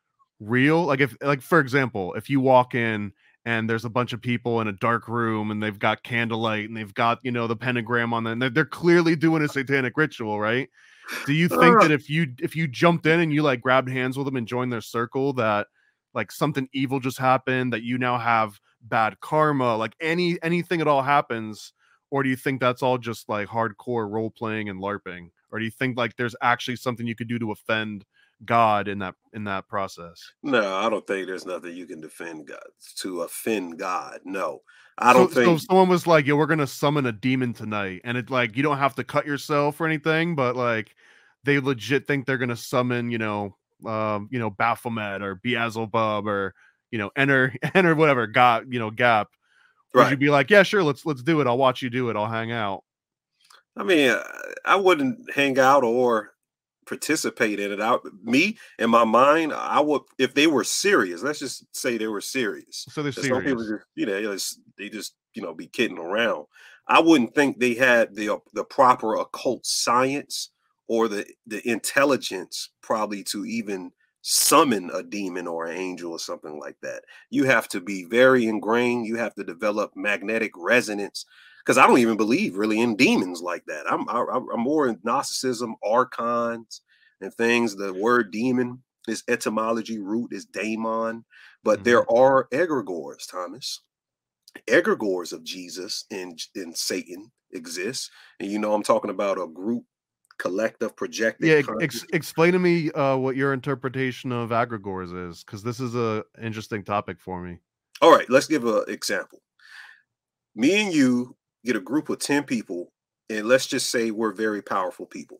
real? Like, if, like, for example, if you walk in and there's a bunch of people in a dark room and they've got candlelight and they've got, you know, the pentagram on them, they're, they're clearly doing a satanic ritual, right? Do you think that if you if you jumped in and you like grabbed hands with them and joined their circle, that like something evil just happened, that you now have bad karma, like any anything at all happens? Or do you think that's all just like hardcore role playing and LARPing? Or do you think like there's actually something you could do to offend God in that in that process? No, I don't think there's nothing you can defend God to offend God. No, I don't so, think. So if someone was like, "Yo, we're gonna summon a demon tonight," and it like you don't have to cut yourself or anything, but like they legit think they're gonna summon, you know, um, you know, Baphomet or Beelzebub or you know, enter enter whatever God, you know, Gap. Would right. you be like, "Yeah, sure, let's let's do it. I'll watch you do it. I'll hang out." I mean, I wouldn't hang out or participate in it. Out me in my mind, I would, if they were serious. Let's just say they were serious. So they're serious. Some people just, you know, they just, you know, be kidding around. I wouldn't think they had the the proper occult science or the the intelligence probably to even summon a demon or an angel or something like that. You have to be very ingrained. You have to develop magnetic resonance. Because I don't even believe really in demons like that. I'm I, I'm more in Gnosticism, archons, and things. The word demon, its etymology root is daemon, but mm-hmm. there are egregores, Thomas. Egregores of Jesus and, and Satan exist, and you know I'm talking about a group, collective, projected. Yeah, ex explain to me uh, what your interpretation of egregores is, because this is a interesting topic for me. All right, let's give an example. Me and you get a group of ten people, and let's just say we're very powerful people.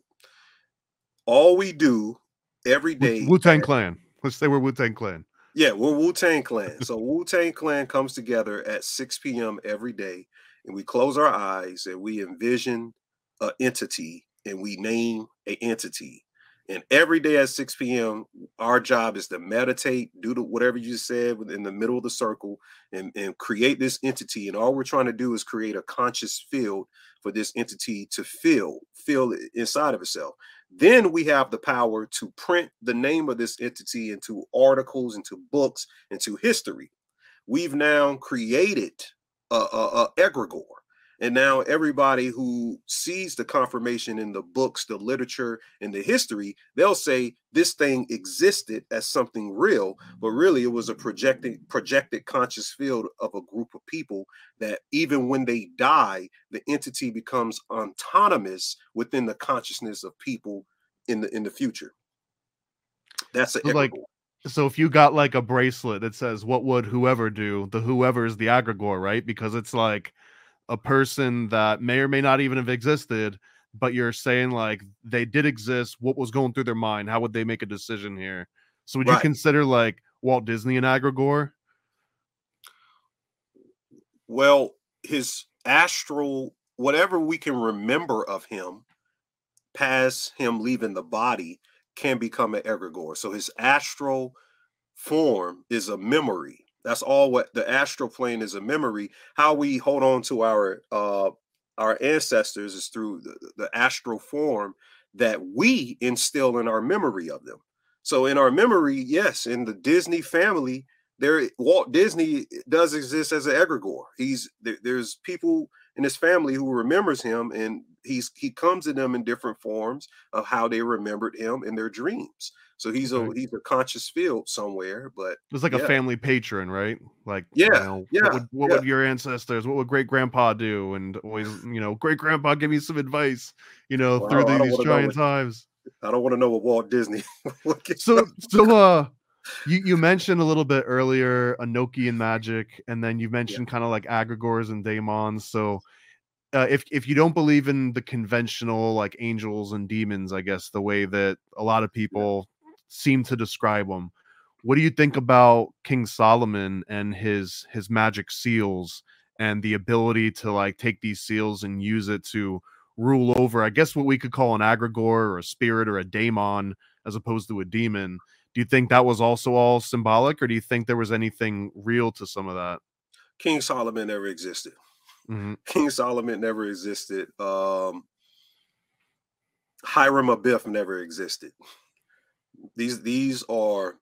All we do every day. Wu-Tang Clan. Let's say we're Wu-Tang Clan. Yeah, we're Wu-Tang Clan. So Wu-Tang Clan comes together at six P M every day, and we close our eyes and we envision an entity and we name an entity. And every day at six P M, our job is to meditate, do the, whatever you said in the middle of the circle, and, and create this entity. And all we're trying to do is create a conscious field for this entity to feel, feel inside of itself. Then we have the power to print the name of this entity into articles, into books, into history. We've now created a, a, a egregore. And now everybody who sees the confirmation in the books, the literature, and the history, they'll say this thing existed as something real, but really it was a projected, projected conscious field of a group of people that even when they die, the entity becomes autonomous within the consciousness of people in the in the future. That's a so like, So if you got like a bracelet that says "What would whoever do?" the whoever is the egregore, right? Because it's like a person that may or may not even have existed, but you're saying like they did exist. What was going through their mind? How would they make a decision here? So would you Right. consider like Walt Disney an egregore? Well, his astral, whatever we can remember of him, past him leaving the body, can become an egregore. So his astral form is a memory. That's all what the astral plane is, a memory. How we hold on to our uh our ancestors is through the, the astral form that we instill in our memory of them. So in our memory, yes, in the Disney family, there Walt Disney does exist as an egregore. He's there, there's people in his family who remembers him, and he's he comes to them in different forms of how they remembered him in their dreams. So he's Okay. a he's a conscious field somewhere, but It's like yeah. a family patron, right? Like, Yeah, you know, yeah, what would what yeah. would your ancestors, what would great grandpa do? And always, you know, great grandpa give me some advice, you know, Well, through I the, don't these want to know trying what times. I don't want to know what Walt Disney. So, so, uh, you, you mentioned a little bit earlier Enochian magic, and then you mentioned kind of like egregores and daemons. So, uh, if if you don't believe in the conventional like angels and demons, I guess the way that a lot of people seem to describe them, what do you think about King Solomon and his his magic seals and the ability to like take these seals and use it to rule over, I guess, what we could call an egregore or a spirit or a daemon as opposed to a demon? Do you think that was also all symbolic, or do you think there was anything real to some of that? King Solomon never existed. Mhm. King Solomon never existed. Um, Hiram Abiff never existed. These these are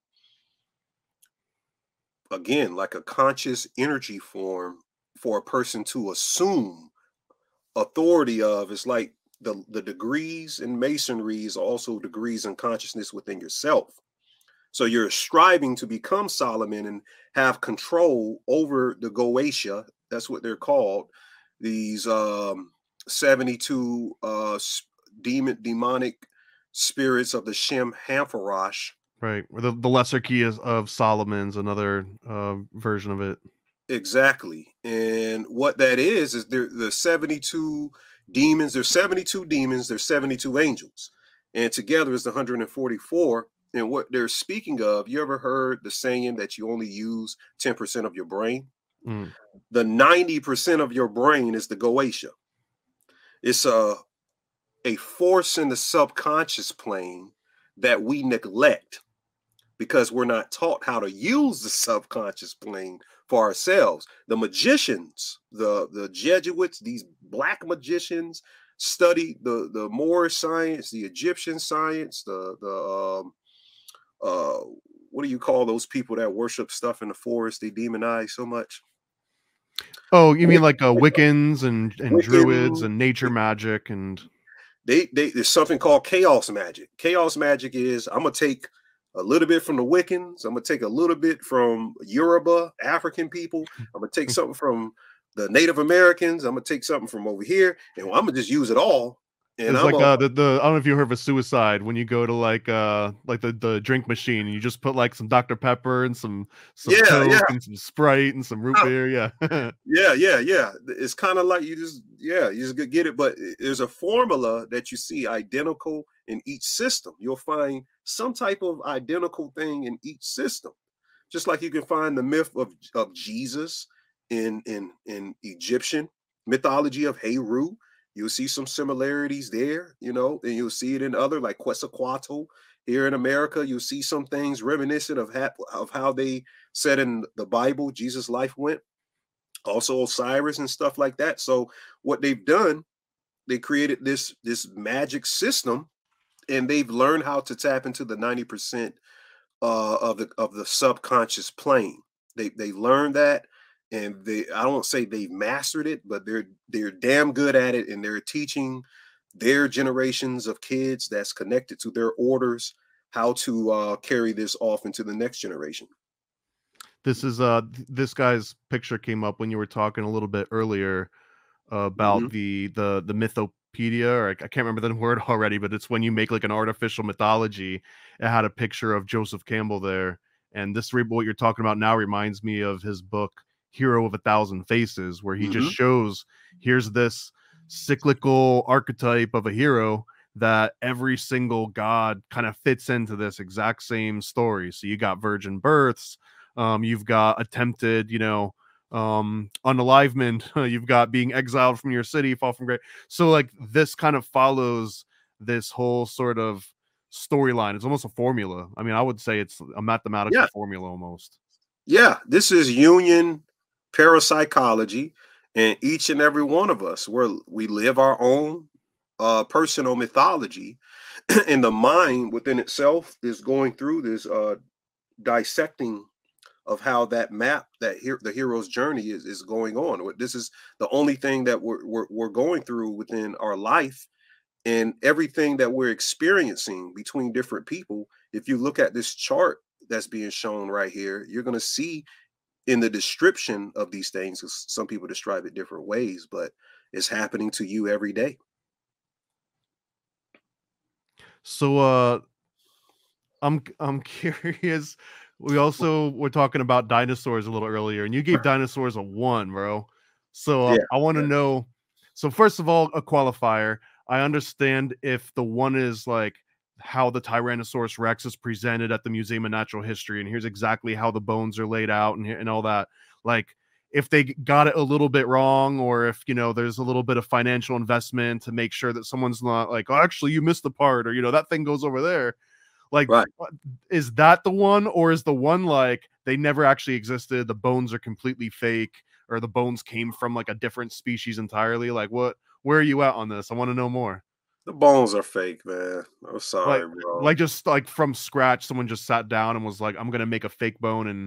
again like a conscious energy form for a person to assume authority of. It's like the the degrees in masonry is also degrees in consciousness within yourself. So you're striving to become Solomon and have control over the Goetia. That's what they're called. These um, seventy-two uh, demon demonic spirits of the Shem Hampharosh. Right. Or the, the lesser key is of Solomon's another uh, version of it. Exactly. And what that is, is there the seventy-two demons, there's seventy-two demons, there's seventy-two angels. And together is the one hundred forty-four. And what they're speaking of, you ever heard the saying that you only use ten percent of your brain? Mm. The ninety percent of your brain is the Goetia. It's a, a force in the subconscious plane that we neglect because we're not taught how to use the subconscious plane for ourselves. The magicians, the, the Jesuits, these black magicians study the, the Moorish science, the Egyptian science, the, the um, uh, what do you call those people that worship stuff in the forest? They demonize so much. Oh, you mean like uh, Wiccans and, and Wiccans, Druids and nature magic and they they there's something called chaos magic. Chaos magic is I'm gonna take a little bit from the Wiccans, I'm gonna take a little bit from Yoruba, African people, I'm gonna take something from the Native Americans, I'm gonna take something from over here, and I'm gonna just use it all. And it's I'm like a, uh, the, the I don't know if you heard of a suicide when you go to like uh like the, the drink machine and you just put like some Doctor Pepper and some some Yeah, Coke yeah. and some Sprite and some root Oh. beer. Yeah. Yeah, yeah, yeah. It's kind of like you just, yeah, you just get it. But there's a formula that you see identical in each system. You'll find some type of identical thing in each system. Just like you can find the myth of, of Jesus in, in, in Egyptian mythology of Heru. You'll see some similarities there, you know, and you'll see it in other like Quetzalcoatl here in America. You'll see some things reminiscent of, ha- of how they said in the Bible, Jesus' life went. Also Osiris and stuff like that. So what they've done, they created this this magic system, and they've learned how to tap into the ninety percent uh, of the of the subconscious plane. They they learned that, and they I don't say they've mastered it, but they're they're damn good at it, and they're teaching their generations of kids that's connected to their orders how to uh, carry this off into the next generation. This is uh th- this guy's picture came up when you were talking a little bit earlier uh, about Mhm. the the the mythopedia, or I, I can't remember the word already, but it's when you make like an artificial mythology. It had a picture of Joseph Campbell there, And this re- what you're talking about now reminds me of his book Hero of a Thousand Faces, where he mm-hmm. just shows here's this cyclical archetype of a hero that every single god kind of fits into this exact same story. So you got virgin births, um, you've got attempted, you know, um, unalivement, you've got being exiled from your city, fall from grace. So like this kind of follows this whole sort of storyline. It's almost a formula. I mean, I would say it's a mathematical yeah. formula almost. Yeah, this is Jungian parapsychology, and each and every one of us, where we live our own uh, personal mythology, and the mind within itself is going through this uh, dissecting of how that map, that here the hero's journey is is going on. This is the only thing that we're, we're we're going through within our life, and everything that we're experiencing between different people. If you look at this chart that's being shown right here, you're going to see in the description of these things, some people describe it different ways, but it's happening to you every day. So uh I'm I'm curious. We also were talking about dinosaurs a little earlier, and you gave dinosaurs a one, bro. So uh, yeah, I want to yeah. know. So first of all, a qualifier. I understand if the one is like how the Tyrannosaurus Rex is presented at the Museum of Natural History, and here's exactly how the bones are laid out and and all that. Like if they got it a little bit wrong, or if, you know, there's a little bit of financial investment to make sure that someone's not like, oh, actually you missed the part, or, you know, that thing goes over there. Like, right. Is that the one, or is the one like they never actually existed, the bones are completely fake, or the bones came from like a different species entirely? Like, what, where are you at on this? I want to know more. The bones are fake, man. I'm sorry, like, bro. Like just like from scratch, someone just sat down and was like, I'm gonna make a fake bone. And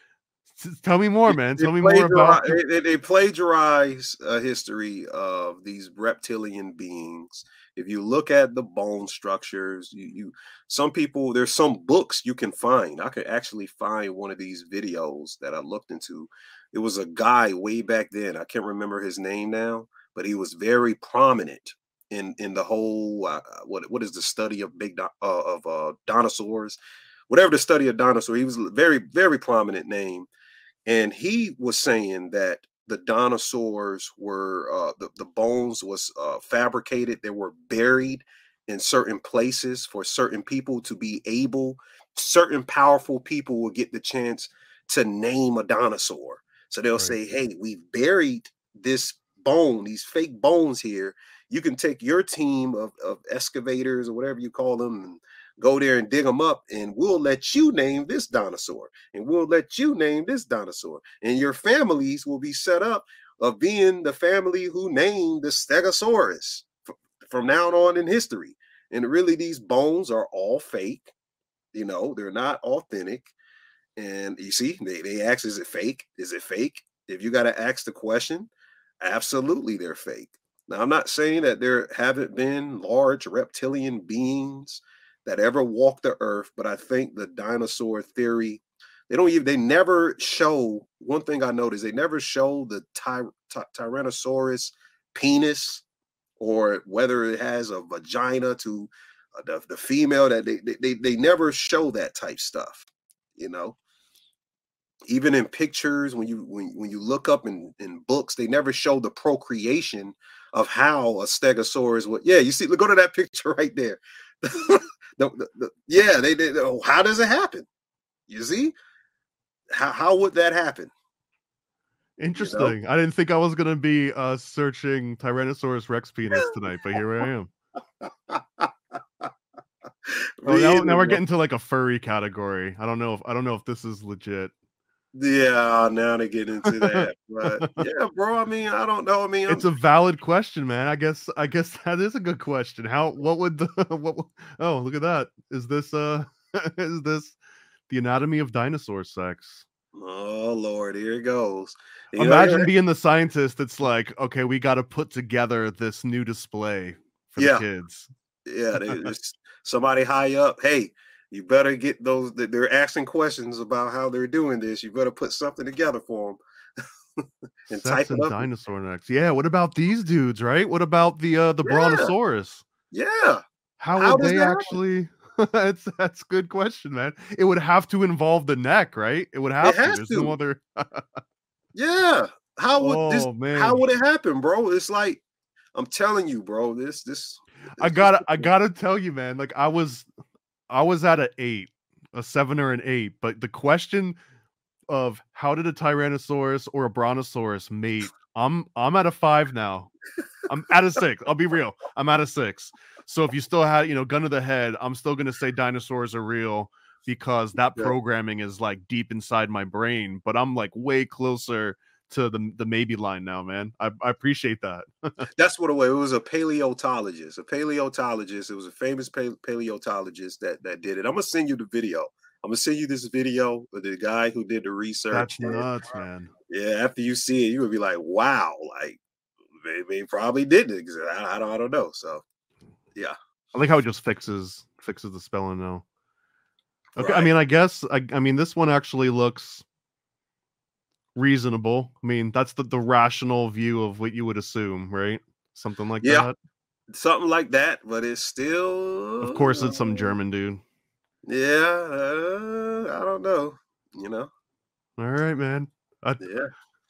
tell me more, man. Tell me more about it. They, they plagiarize a history of these reptilian beings. If you look at the bone structures, you, you some people, there's some books you can find. I could actually find one of these videos that I looked into. It was a guy way back then. I can't remember his name now, but he was very prominent in in the whole uh, what what is the study of big uh, of uh, dinosaurs, whatever the study of dinosaurs. He was a very very prominent name. And he was saying that the dinosaurs were, uh, the, the bones was uh, fabricated. They were buried in certain places for certain people to be able, certain powerful people will get the chance to name a dinosaur. So they'll right. say, hey, we've buried this bone, these fake bones here. You can take your team of, of excavators or whatever you call them and go there and dig them up, and we'll let you name this dinosaur, and we'll let you name this dinosaur, and your families will be set up of being the family who named the Stegosaurus from now on in history. And really, these bones are all fake. You know, they're not authentic. And you see, they, they ask, is it fake? Is it fake? If you got to ask the question, absolutely they're fake. Now, I'm not saying that there haven't been large reptilian beings that ever walked the earth, but I think the dinosaur theory, they don't even, they never show, one thing I noticed, they never show the ty, ty, Tyrannosaurus penis, or whether it has a vagina to uh, the, the female, that they, they, they never show that type stuff, you know? Even in pictures, when you when, when you look up in, in books, they never show the procreation of how a Stegosaurus would, yeah, you see, look, go to that picture right there. The, the, the, yeah, they did. Oh, how does it happen? You see, how how would that happen? Interesting. You know? I didn't think I was gonna be uh, searching Tyrannosaurus Rex penis tonight, but here I am. Oh, now, now we're getting to like a furry category. I don't know if I don't know if this is legit. Yeah, now they get into that. But yeah, bro. I mean, I don't know. I mean, I'm... it's a valid question, man. I guess. I guess that is a good question. How? What would the? What? Oh, look at that. Is this? Uh, is this the anatomy of dinosaur sex? Oh Lord, here it goes. You Imagine know, being the scientist that's like, okay, we got to put together this new display for yeah. the kids. Yeah, there's somebody high up. Hey, you better get those. They're asking questions about how they're doing this. You better put something together for them and Sex type and it up. Dinosaur necks. Yeah. What about these dudes? Right. What about the uh, the yeah. Brontosaurus? Yeah. How, how would they actually? that's that's a good question, man. It would have to involve the neck, right? It would have It to. has There's to. no other. Yeah. How would Oh, this? man. How would it happen, bro? It's like I'm telling you, bro. This this. I gotta I gotta tell you, man. Like I was I was at an eight, a seven or an eight, but the question of how did a Tyrannosaurus or a Brontosaurus mate? I'm I'm at a five now. I'm at a six. I'll be real. I'm at a six. So if you still had, you know, gun to the head, I'm still gonna say dinosaurs are real because that Yeah. programming is like deep inside my brain. But I'm like way closer to the the maybe line now, man. I, I appreciate that. That's what it was. It was a paleontologist. A paleontologist. It was a famous pale- paleontologist that that did it. I'm gonna send you the video. I'm gonna send you this video of the guy who did the research. That's and, nuts, man. Yeah, after you see it, you would be like, "Wow!" Like maybe he probably didn't exist. I, I don't. I don't know. So, yeah. I like how it just fixes fixes the spelling now. Okay, I Right. mean, I guess I, I mean this one actually looks reasonable. I mean, that's the, the rational view of what you would assume, right? Something like Yeah. that. Something like that, but it's still. Of course, it's some German dude. Yeah, uh, I don't know. You know. All right, man. I, Yeah.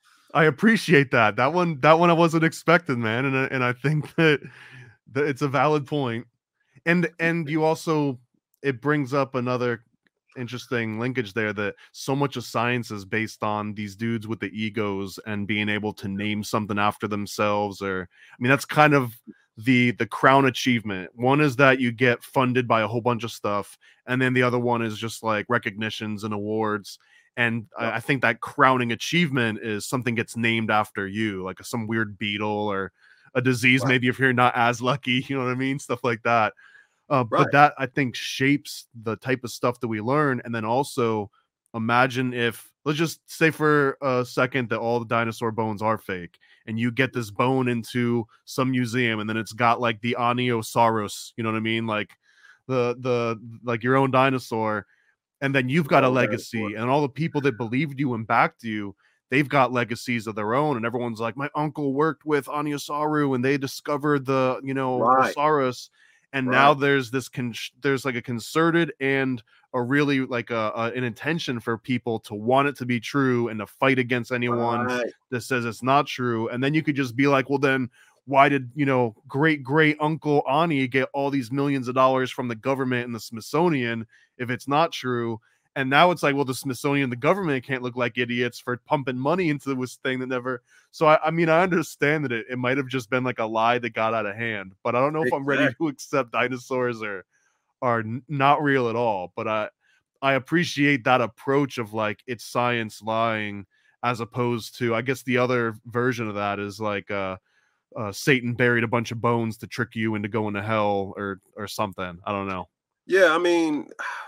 I appreciate that. That one, that one I wasn't expecting, man, and I- and I think that, that it's a valid point. And and you also, it brings up another interesting linkage there that so much of science is based on these dudes with the egos and being able to name something after themselves. Or I mean, that's kind of the the crown achievement. One is that you get funded by a whole bunch of stuff, and then the other one is just like recognitions and awards. And I, I think that crowning achievement is something gets named after you, like some weird beetle or a disease, Right. maybe if you're not as lucky, you know what I mean? Stuff like that. Uh, Right. But that, I think, shapes the type of stuff that we learn. And then also imagine if, let's just say for a second that all the dinosaur bones are fake, and you get this bone into some museum, and then it's got like the Aniosaurus, you know what I mean? Like the, the, like your own dinosaur. And then you've got a Oh, legacy, dinosaur. and all the people that believed you and backed you, they've got legacies of their own. And everyone's like, my uncle worked with Aniosauru and they discovered the, you know, Right. Osaurus. And now Right. there's this con- there's like a concerted and a really like a, a an intention for people to want it to be true and to fight against anyone Right. that says it's not true. And then you could just be like, well, then why did, you know, great great uncle Ani get all these millions of dollars from the government and the Smithsonian if it's not true? And now it's like, well, the Smithsonian, the government can't look like idiots for pumping money into this thing that never. So I, I mean, I understand that it, it might have just been like a lie that got out of hand, but I don't know if I'm ready to accept dinosaurs are are n- not real at all. But I I appreciate that approach of like it's science lying, as opposed to, I guess the other version of that is like uh, uh Satan buried a bunch of bones to trick you into going to hell or or something. I don't know. Yeah, I mean,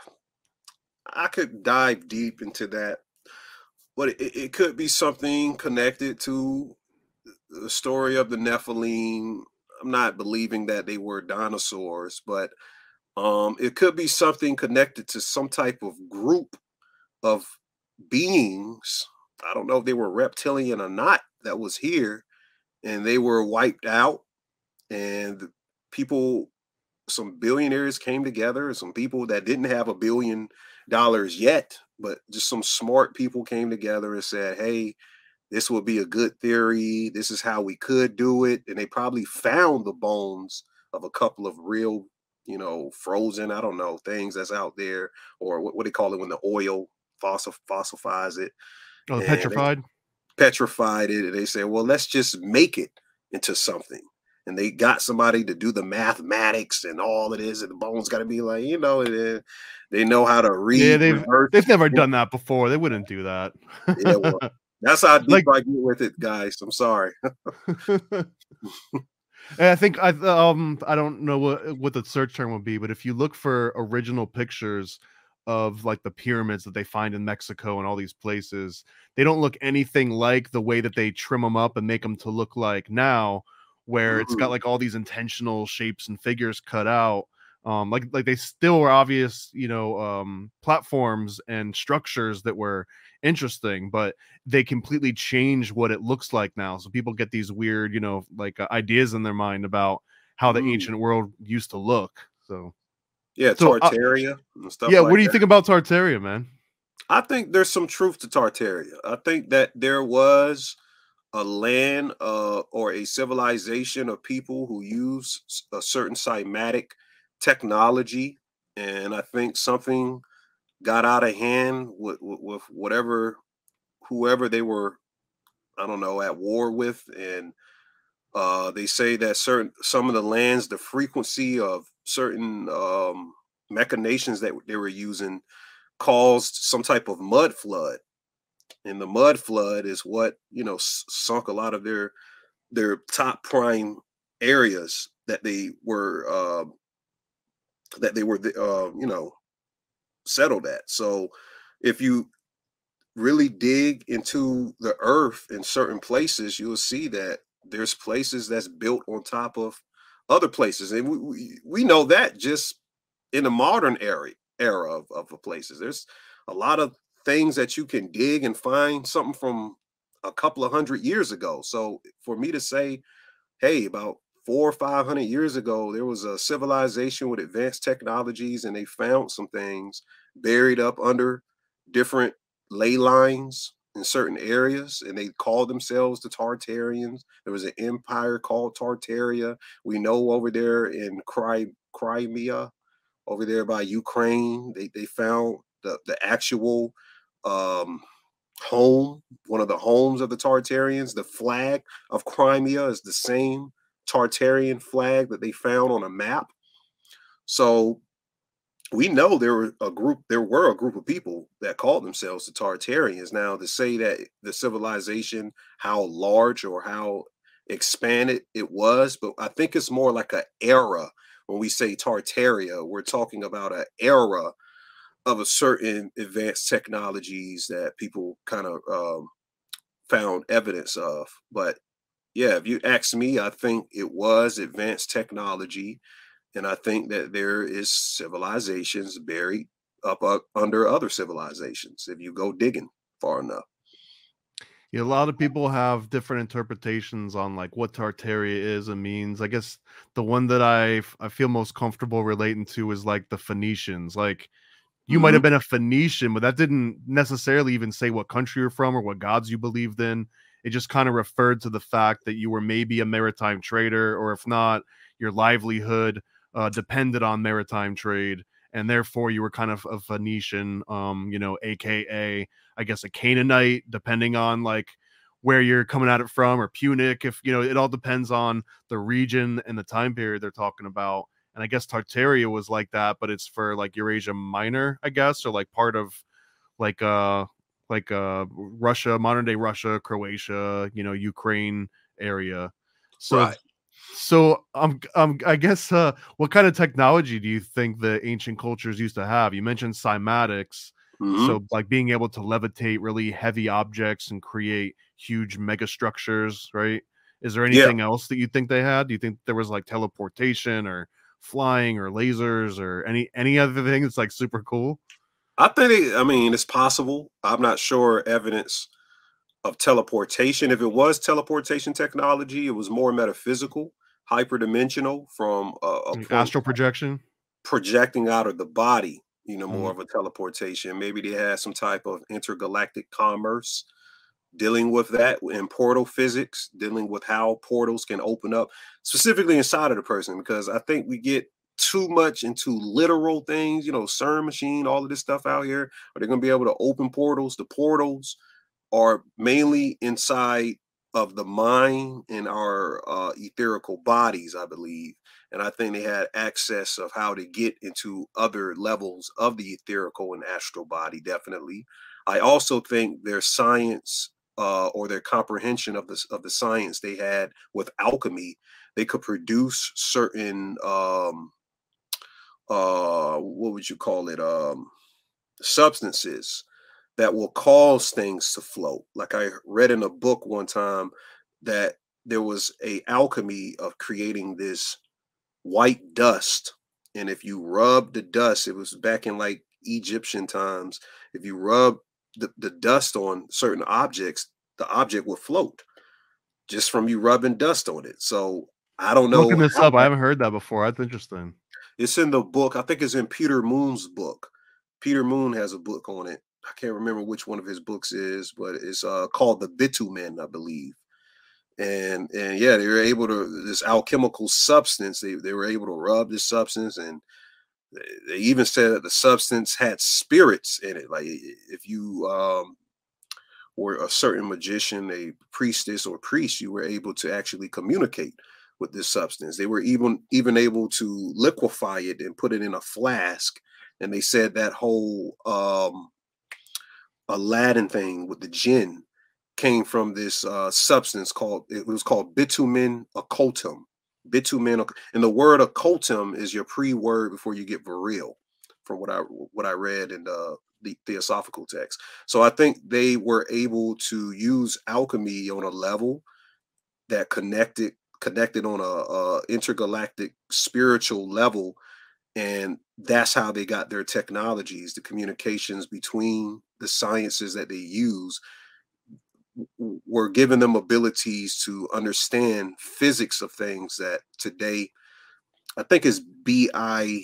I could dive deep into that, but it, it could be something connected to the story of the Nephilim. I'm not believing that they were dinosaurs, but um, it could be something connected to some type of group of beings. I don't know if they were reptilian or not that was here, and they were wiped out, and the people, some billionaires came together, some people that didn't have a billion dollars yet, but just some smart people came together and said, hey, this would be a good theory. This is how we could do it. And they probably found the bones of a couple of real, you know, frozen, I don't know, things that's out there, or what, what they call it when the oil fossil fossilifies it. Oh, And they petrified. petrified it. And they said, well, let's just make it into something. And they got somebody to do the mathematics and all it is, and the bones got to be like, you know, and they know how to read. Yeah, they've reverse. they've never done that before. They wouldn't do that. Yeah, well, that's how deep Like- I get with it, guys. I'm sorry. And I think I um I don't know what what the search term would be, but if you look for original pictures of like the pyramids that they find in Mexico and all these places, they don't look anything like the way that they trim them up and make them to look like now, where it's got Mhm. like all these intentional shapes and figures cut out. Um, like like they still were obvious, you know, um, platforms and structures that were interesting, but they completely change what it looks like now. So people get these weird, you know, like uh, ideas in their mind about how the Mm. ancient world used to look. So Yeah, So, uh, Tartaria and stuff yeah, like what do you that. think about Tartaria, man? I think there's some truth to Tartaria. I think that there was a land uh, or a civilization of people who use s- a certain cymatic technology, and I think something got out of hand with, with, with whatever whoever they were, I don't know, at war with, and uh, they say that certain some of the lands, the frequency of certain um, machinations that they were using caused some type of mud flood, and the mud flood is what you know s- sunk a lot of their their top prime areas that they were uh, that they were uh, you know settled at. So if you really dig into the earth in certain places, you'll see that there's places that's built on top of other places, and we, we, we know that just in the modern era era of, of the places. There's a lot of things that you can dig and find something from a couple of hundred years ago. So for me to say, hey, about four or five hundred years ago, there was a civilization with advanced technologies, and they found some things buried up under different ley lines in certain areas, and they called themselves the Tartarians. There was an empire called Tartaria. We know over there in Cry, Crimea, over there by Ukraine, they, they found the, the actual um, home, one of the homes of the Tartarians. The flag of Crimea is the same Tartarian flag that they found on a map. So we know there were a group, there were a group of people that called themselves the Tartarians. Now, to say that the civilization, how large or how expanded it was, but I think it's more like an era. When we say Tartaria, we're talking about an era of a certain advanced technologies that people kind of um, found evidence of. But yeah, if you ask me, I think it was advanced technology, and I think that there is civilizations buried up uh, under other civilizations if you go digging far enough. Yeah, a lot of people have different interpretations on like what Tartaria is and means. I guess the one that I f- I feel most comfortable relating to is like the Phoenicians. Like you might Hmm. have been a Phoenician, but that didn't necessarily even say what country you're from or what gods you believed in. It just kind of referred to the fact that you were maybe a maritime trader, or if not, your livelihood uh, depended on maritime trade, and therefore you were kind of a Phoenician, um, you know, A K A, I guess, a Canaanite, depending on like where you're coming at it from, or Punic. If you know, it all depends on the region and the time period they're talking about. And I guess Tartaria was like that, but it's for like Eurasia Minor, I guess, or like part of like uh like uh Russia, modern day Russia, Croatia, you know, Ukraine area. So Right. so um um I guess uh what kind of technology do you think the ancient cultures used to have? You mentioned cymatics, Hmm. so like being able to levitate really heavy objects and create huge megastructures, right? Is there Yeah. anything else that you think they had? Do you think there was like teleportation or flying or lasers or any any other thing that's like super cool? I think, it, I mean, it's possible. I'm not sure evidence of teleportation. If it was teleportation technology, it was more metaphysical, hyperdimensional from a, a Like point astral projection? projecting out of the body, you know, more Mhm. of a teleportation. Maybe they had some type of intergalactic commerce dealing with that in portal physics, dealing with how portals can open up specifically inside of the person. Because I think we get too much into literal things, you know, CERN machine, all of this stuff out here. Are they going to be able to open portals? The portals are mainly inside of the mind and our uh, etherical bodies, I believe. And I think they had access of how to get into other levels of the etherical and astral body, definitely. I also think their science uh, or their comprehension of this of the science they had with alchemy, they could produce certain um, uh, what would you call it? Um, substances that will cause things to float. Like I read in a book one time that there was a alchemy of creating this white dust. And if you rub the dust, it was back in like Egyptian times. If you rub the, the dust on certain objects, the object will float just from you rubbing dust on it. So I don't Looking know this how up, I that haven't heard that before. That's interesting. It's in the book. I think it's in Peter Moon's book. Peter Moon has a book on it. I can't remember which one of his books is, but it's uh, called The Bitumen, I believe. And and yeah, they were able to, this alchemical substance, they, they were able to rub this substance, and they, they even said that the substance had spirits in it. Like if you um, were a certain magician, a priestess or priest, you were able to actually communicate with this substance. They were even even able to liquefy it and put it in a flask. And they said that whole um, Aladdin thing with the jinn came from this uh, substance called, it was called bitumen occultum. Bitumen, and the word occultum is your pre-word before you get viril, from what I what I read in the, the Theosophical text. So I think they were able to use alchemy on a level that connected connected on a, a intergalactic spiritual level, and that's how they got their technologies, the communications between the sciences that they use were giving them abilities to understand physics of things that today I think is B I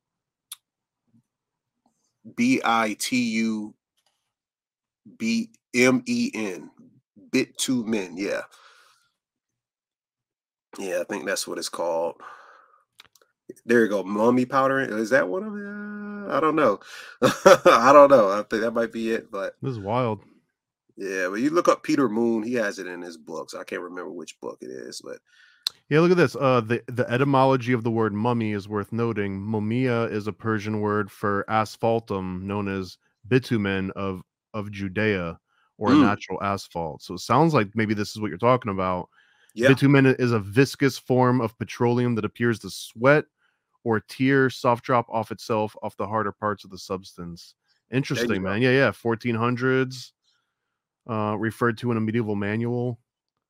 B I T U B M E N, bitumen. Yeah. Yeah, I think that's what it's called. There you go. Mummy powder. Is that one of them? Uh, I don't know. I don't know. I think that might be it. But This is wild. yeah, but you look up Peter Moon, he has it in his books. I can't remember which book it is, but Yeah, look at this. Uh, the the etymology of the word mummy is worth noting. Mumia is a Persian word for asphaltum, known as bitumen of of Judea, or Mm. a natural asphalt. So it sounds like maybe this is what you're talking about. yeah, Bitumen is a viscous form of petroleum that appears to sweat or tear soft drop off itself off the harder parts of the substance. Interesting, go. man. Yeah, yeah. fourteen hundreds, uh, referred to in a medieval manual.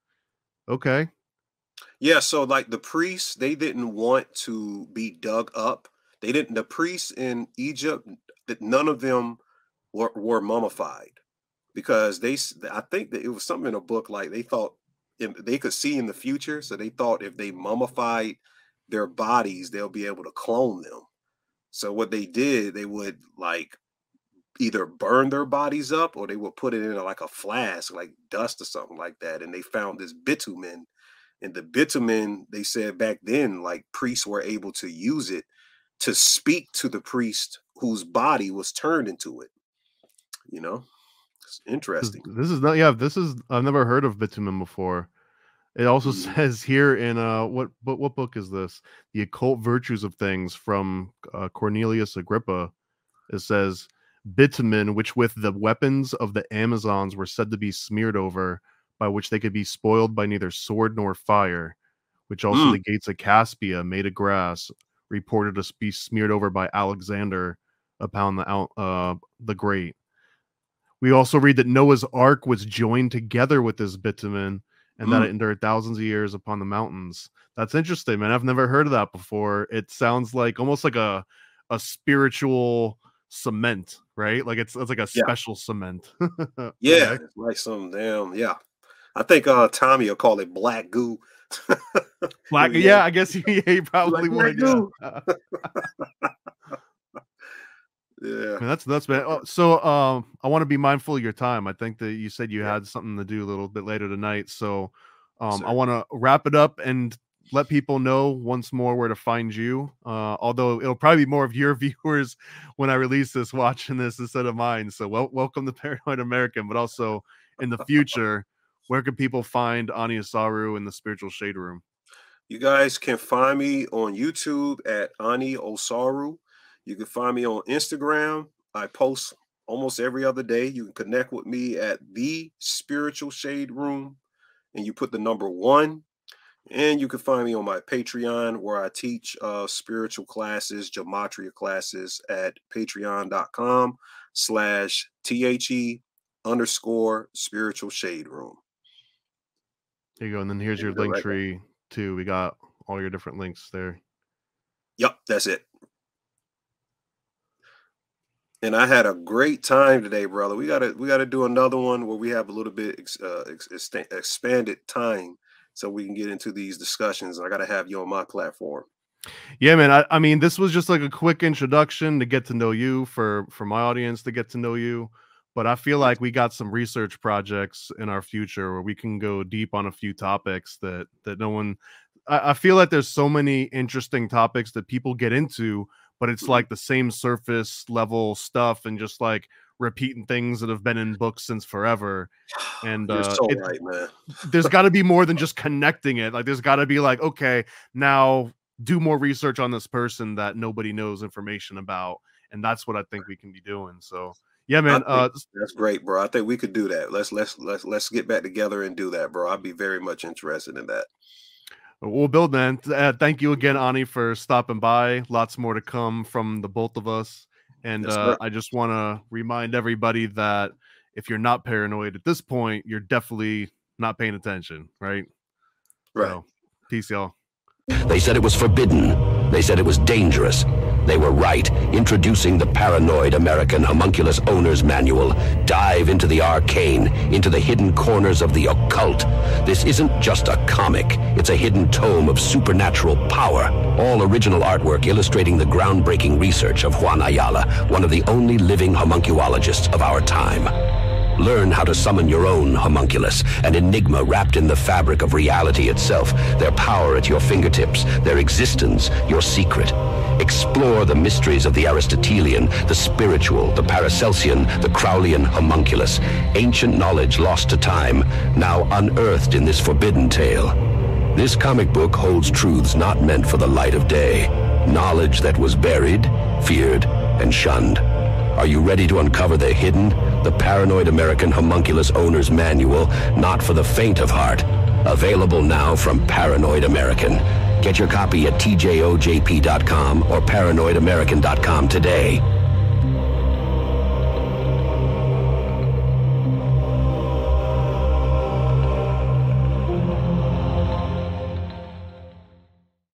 Okay. Yeah, so like the priests, they didn't want to be dug up. They didn't, the priests in Egypt, that none of them were, were mummified, because they, s- I think that it was something in a book, like they thought if they could see in the future. So they thought if they mummified their bodies, they'll be able to clone them. So what they did, they would like either burn their bodies up, or they would put it in a, like a flask, like dust or something like that. And they found this bitumen. And the bitumen, they said back then, like priests were able to use it to speak to the priest whose body was turned into it. You know, it's This, interesting. this is not, yeah, this is, I've never heard of bitumen before. It also Mhm. says here in uh what what what book is this? The Occult Virtues of Things, from uh, Cornelius Agrippa. It says bitumen, which with the weapons of the Amazons were said to be smeared over, by which they could be spoiled by neither sword nor fire, which also Mm. the gates of Caspia, made of grass, reported to be smeared over by Alexander upon the out uh the Great. We also read that Noah's Ark was joined together with this bitumen, and that Mm. it endured thousands of years upon the mountains. That's interesting, man. I've never heard of that before. It sounds like almost like a a spiritual cement, right? Like it's it's like a Yeah. special cement. Yeah. Okay. It's like some damn, yeah. I think uh Tommy will call it black goo. Black, Yeah, yeah, I guess he, he like probably black would. Yeah. goo. Uh, Yeah. Man, that's that's bad. Oh, so um, I want to be mindful of your time. I think that you said you Yeah. had something to do a little bit later tonight. So um, I Sir. want to wrap it up and let people know once more where to find you. Uh, although it'll probably be more of your viewers when I release this watching this instead of mine. So wel- welcome to Paranoid American, but also in the future, where can people find Ani Osaru in the Spiritual Shade Room? You guys can find me on YouTube at Ani Osaru. You can find me on Instagram. I post almost every other day. You can connect with me at the Spiritual Shade Room, and you put the number one. And you can find me on my Patreon, where I teach uh, spiritual classes, gematria classes at patreon.com slash T-H-E underscore spiritual shade room. There you go. And then here's your There you go, link right there. tree too. We got all your different links there. Yep, that's it. And I had a great time today, brother. We gotta we gotta do another one where we have a little bit ex, uh, ex, expanded time, so we can get into these discussions. I gotta have you on my platform. Yeah, man. I, I mean, this was just like a quick introduction to get to know you, for for my audience to get to know you. But I feel like we got some research projects in our future where we can go deep on a few topics that that no one. I, I feel like there's so many interesting topics that people get into, but it's like the same surface level stuff and just like repeating things that have been in books since forever. And You're uh, so it, right, man. there's got to be more than just connecting it. Like there's got to be like, okay, now do more research on this person that nobody knows information about, and that's what I think we can be doing. So yeah, man, uh that's great, bro. I think we could do that. Let's let's let's let's get back together and do that, bro. I'd be very much interested in that. We'll build, man. Uh, thank you again, Ani, for stopping by. Lots more to come from the both of us, and Yes, uh sir. I just want to remind everybody that if you're not paranoid at this point, you're definitely not paying attention, right? Right. So, peace, y'all. They said it was forbidden. They said it was dangerous. They were right. Introducing the Paranoid American Homunculus Owner's Manual. Dive into the arcane, into the hidden corners of the occult. This isn't just a comic. It's a hidden tome of supernatural power. All original artwork illustrating the groundbreaking research of Juan Ayala, one of the only living homunculologists of our time. Learn how to summon your own homunculus, an enigma wrapped in the fabric of reality itself, their power at your fingertips, their existence, your secret. Explore the mysteries of the Aristotelian, the spiritual, the Paracelsian, the Crowleyan homunculus, ancient knowledge lost to time, now unearthed in this forbidden tale. This comic book holds truths not meant for the light of day, knowledge that was buried, feared, and shunned. Are you ready to uncover the hidden? The Paranoid American Homunculus Owner's Manual, not for the faint of heart. Available now from Paranoid American. Get your copy at T J O J P dot com or paranoid american dot com today.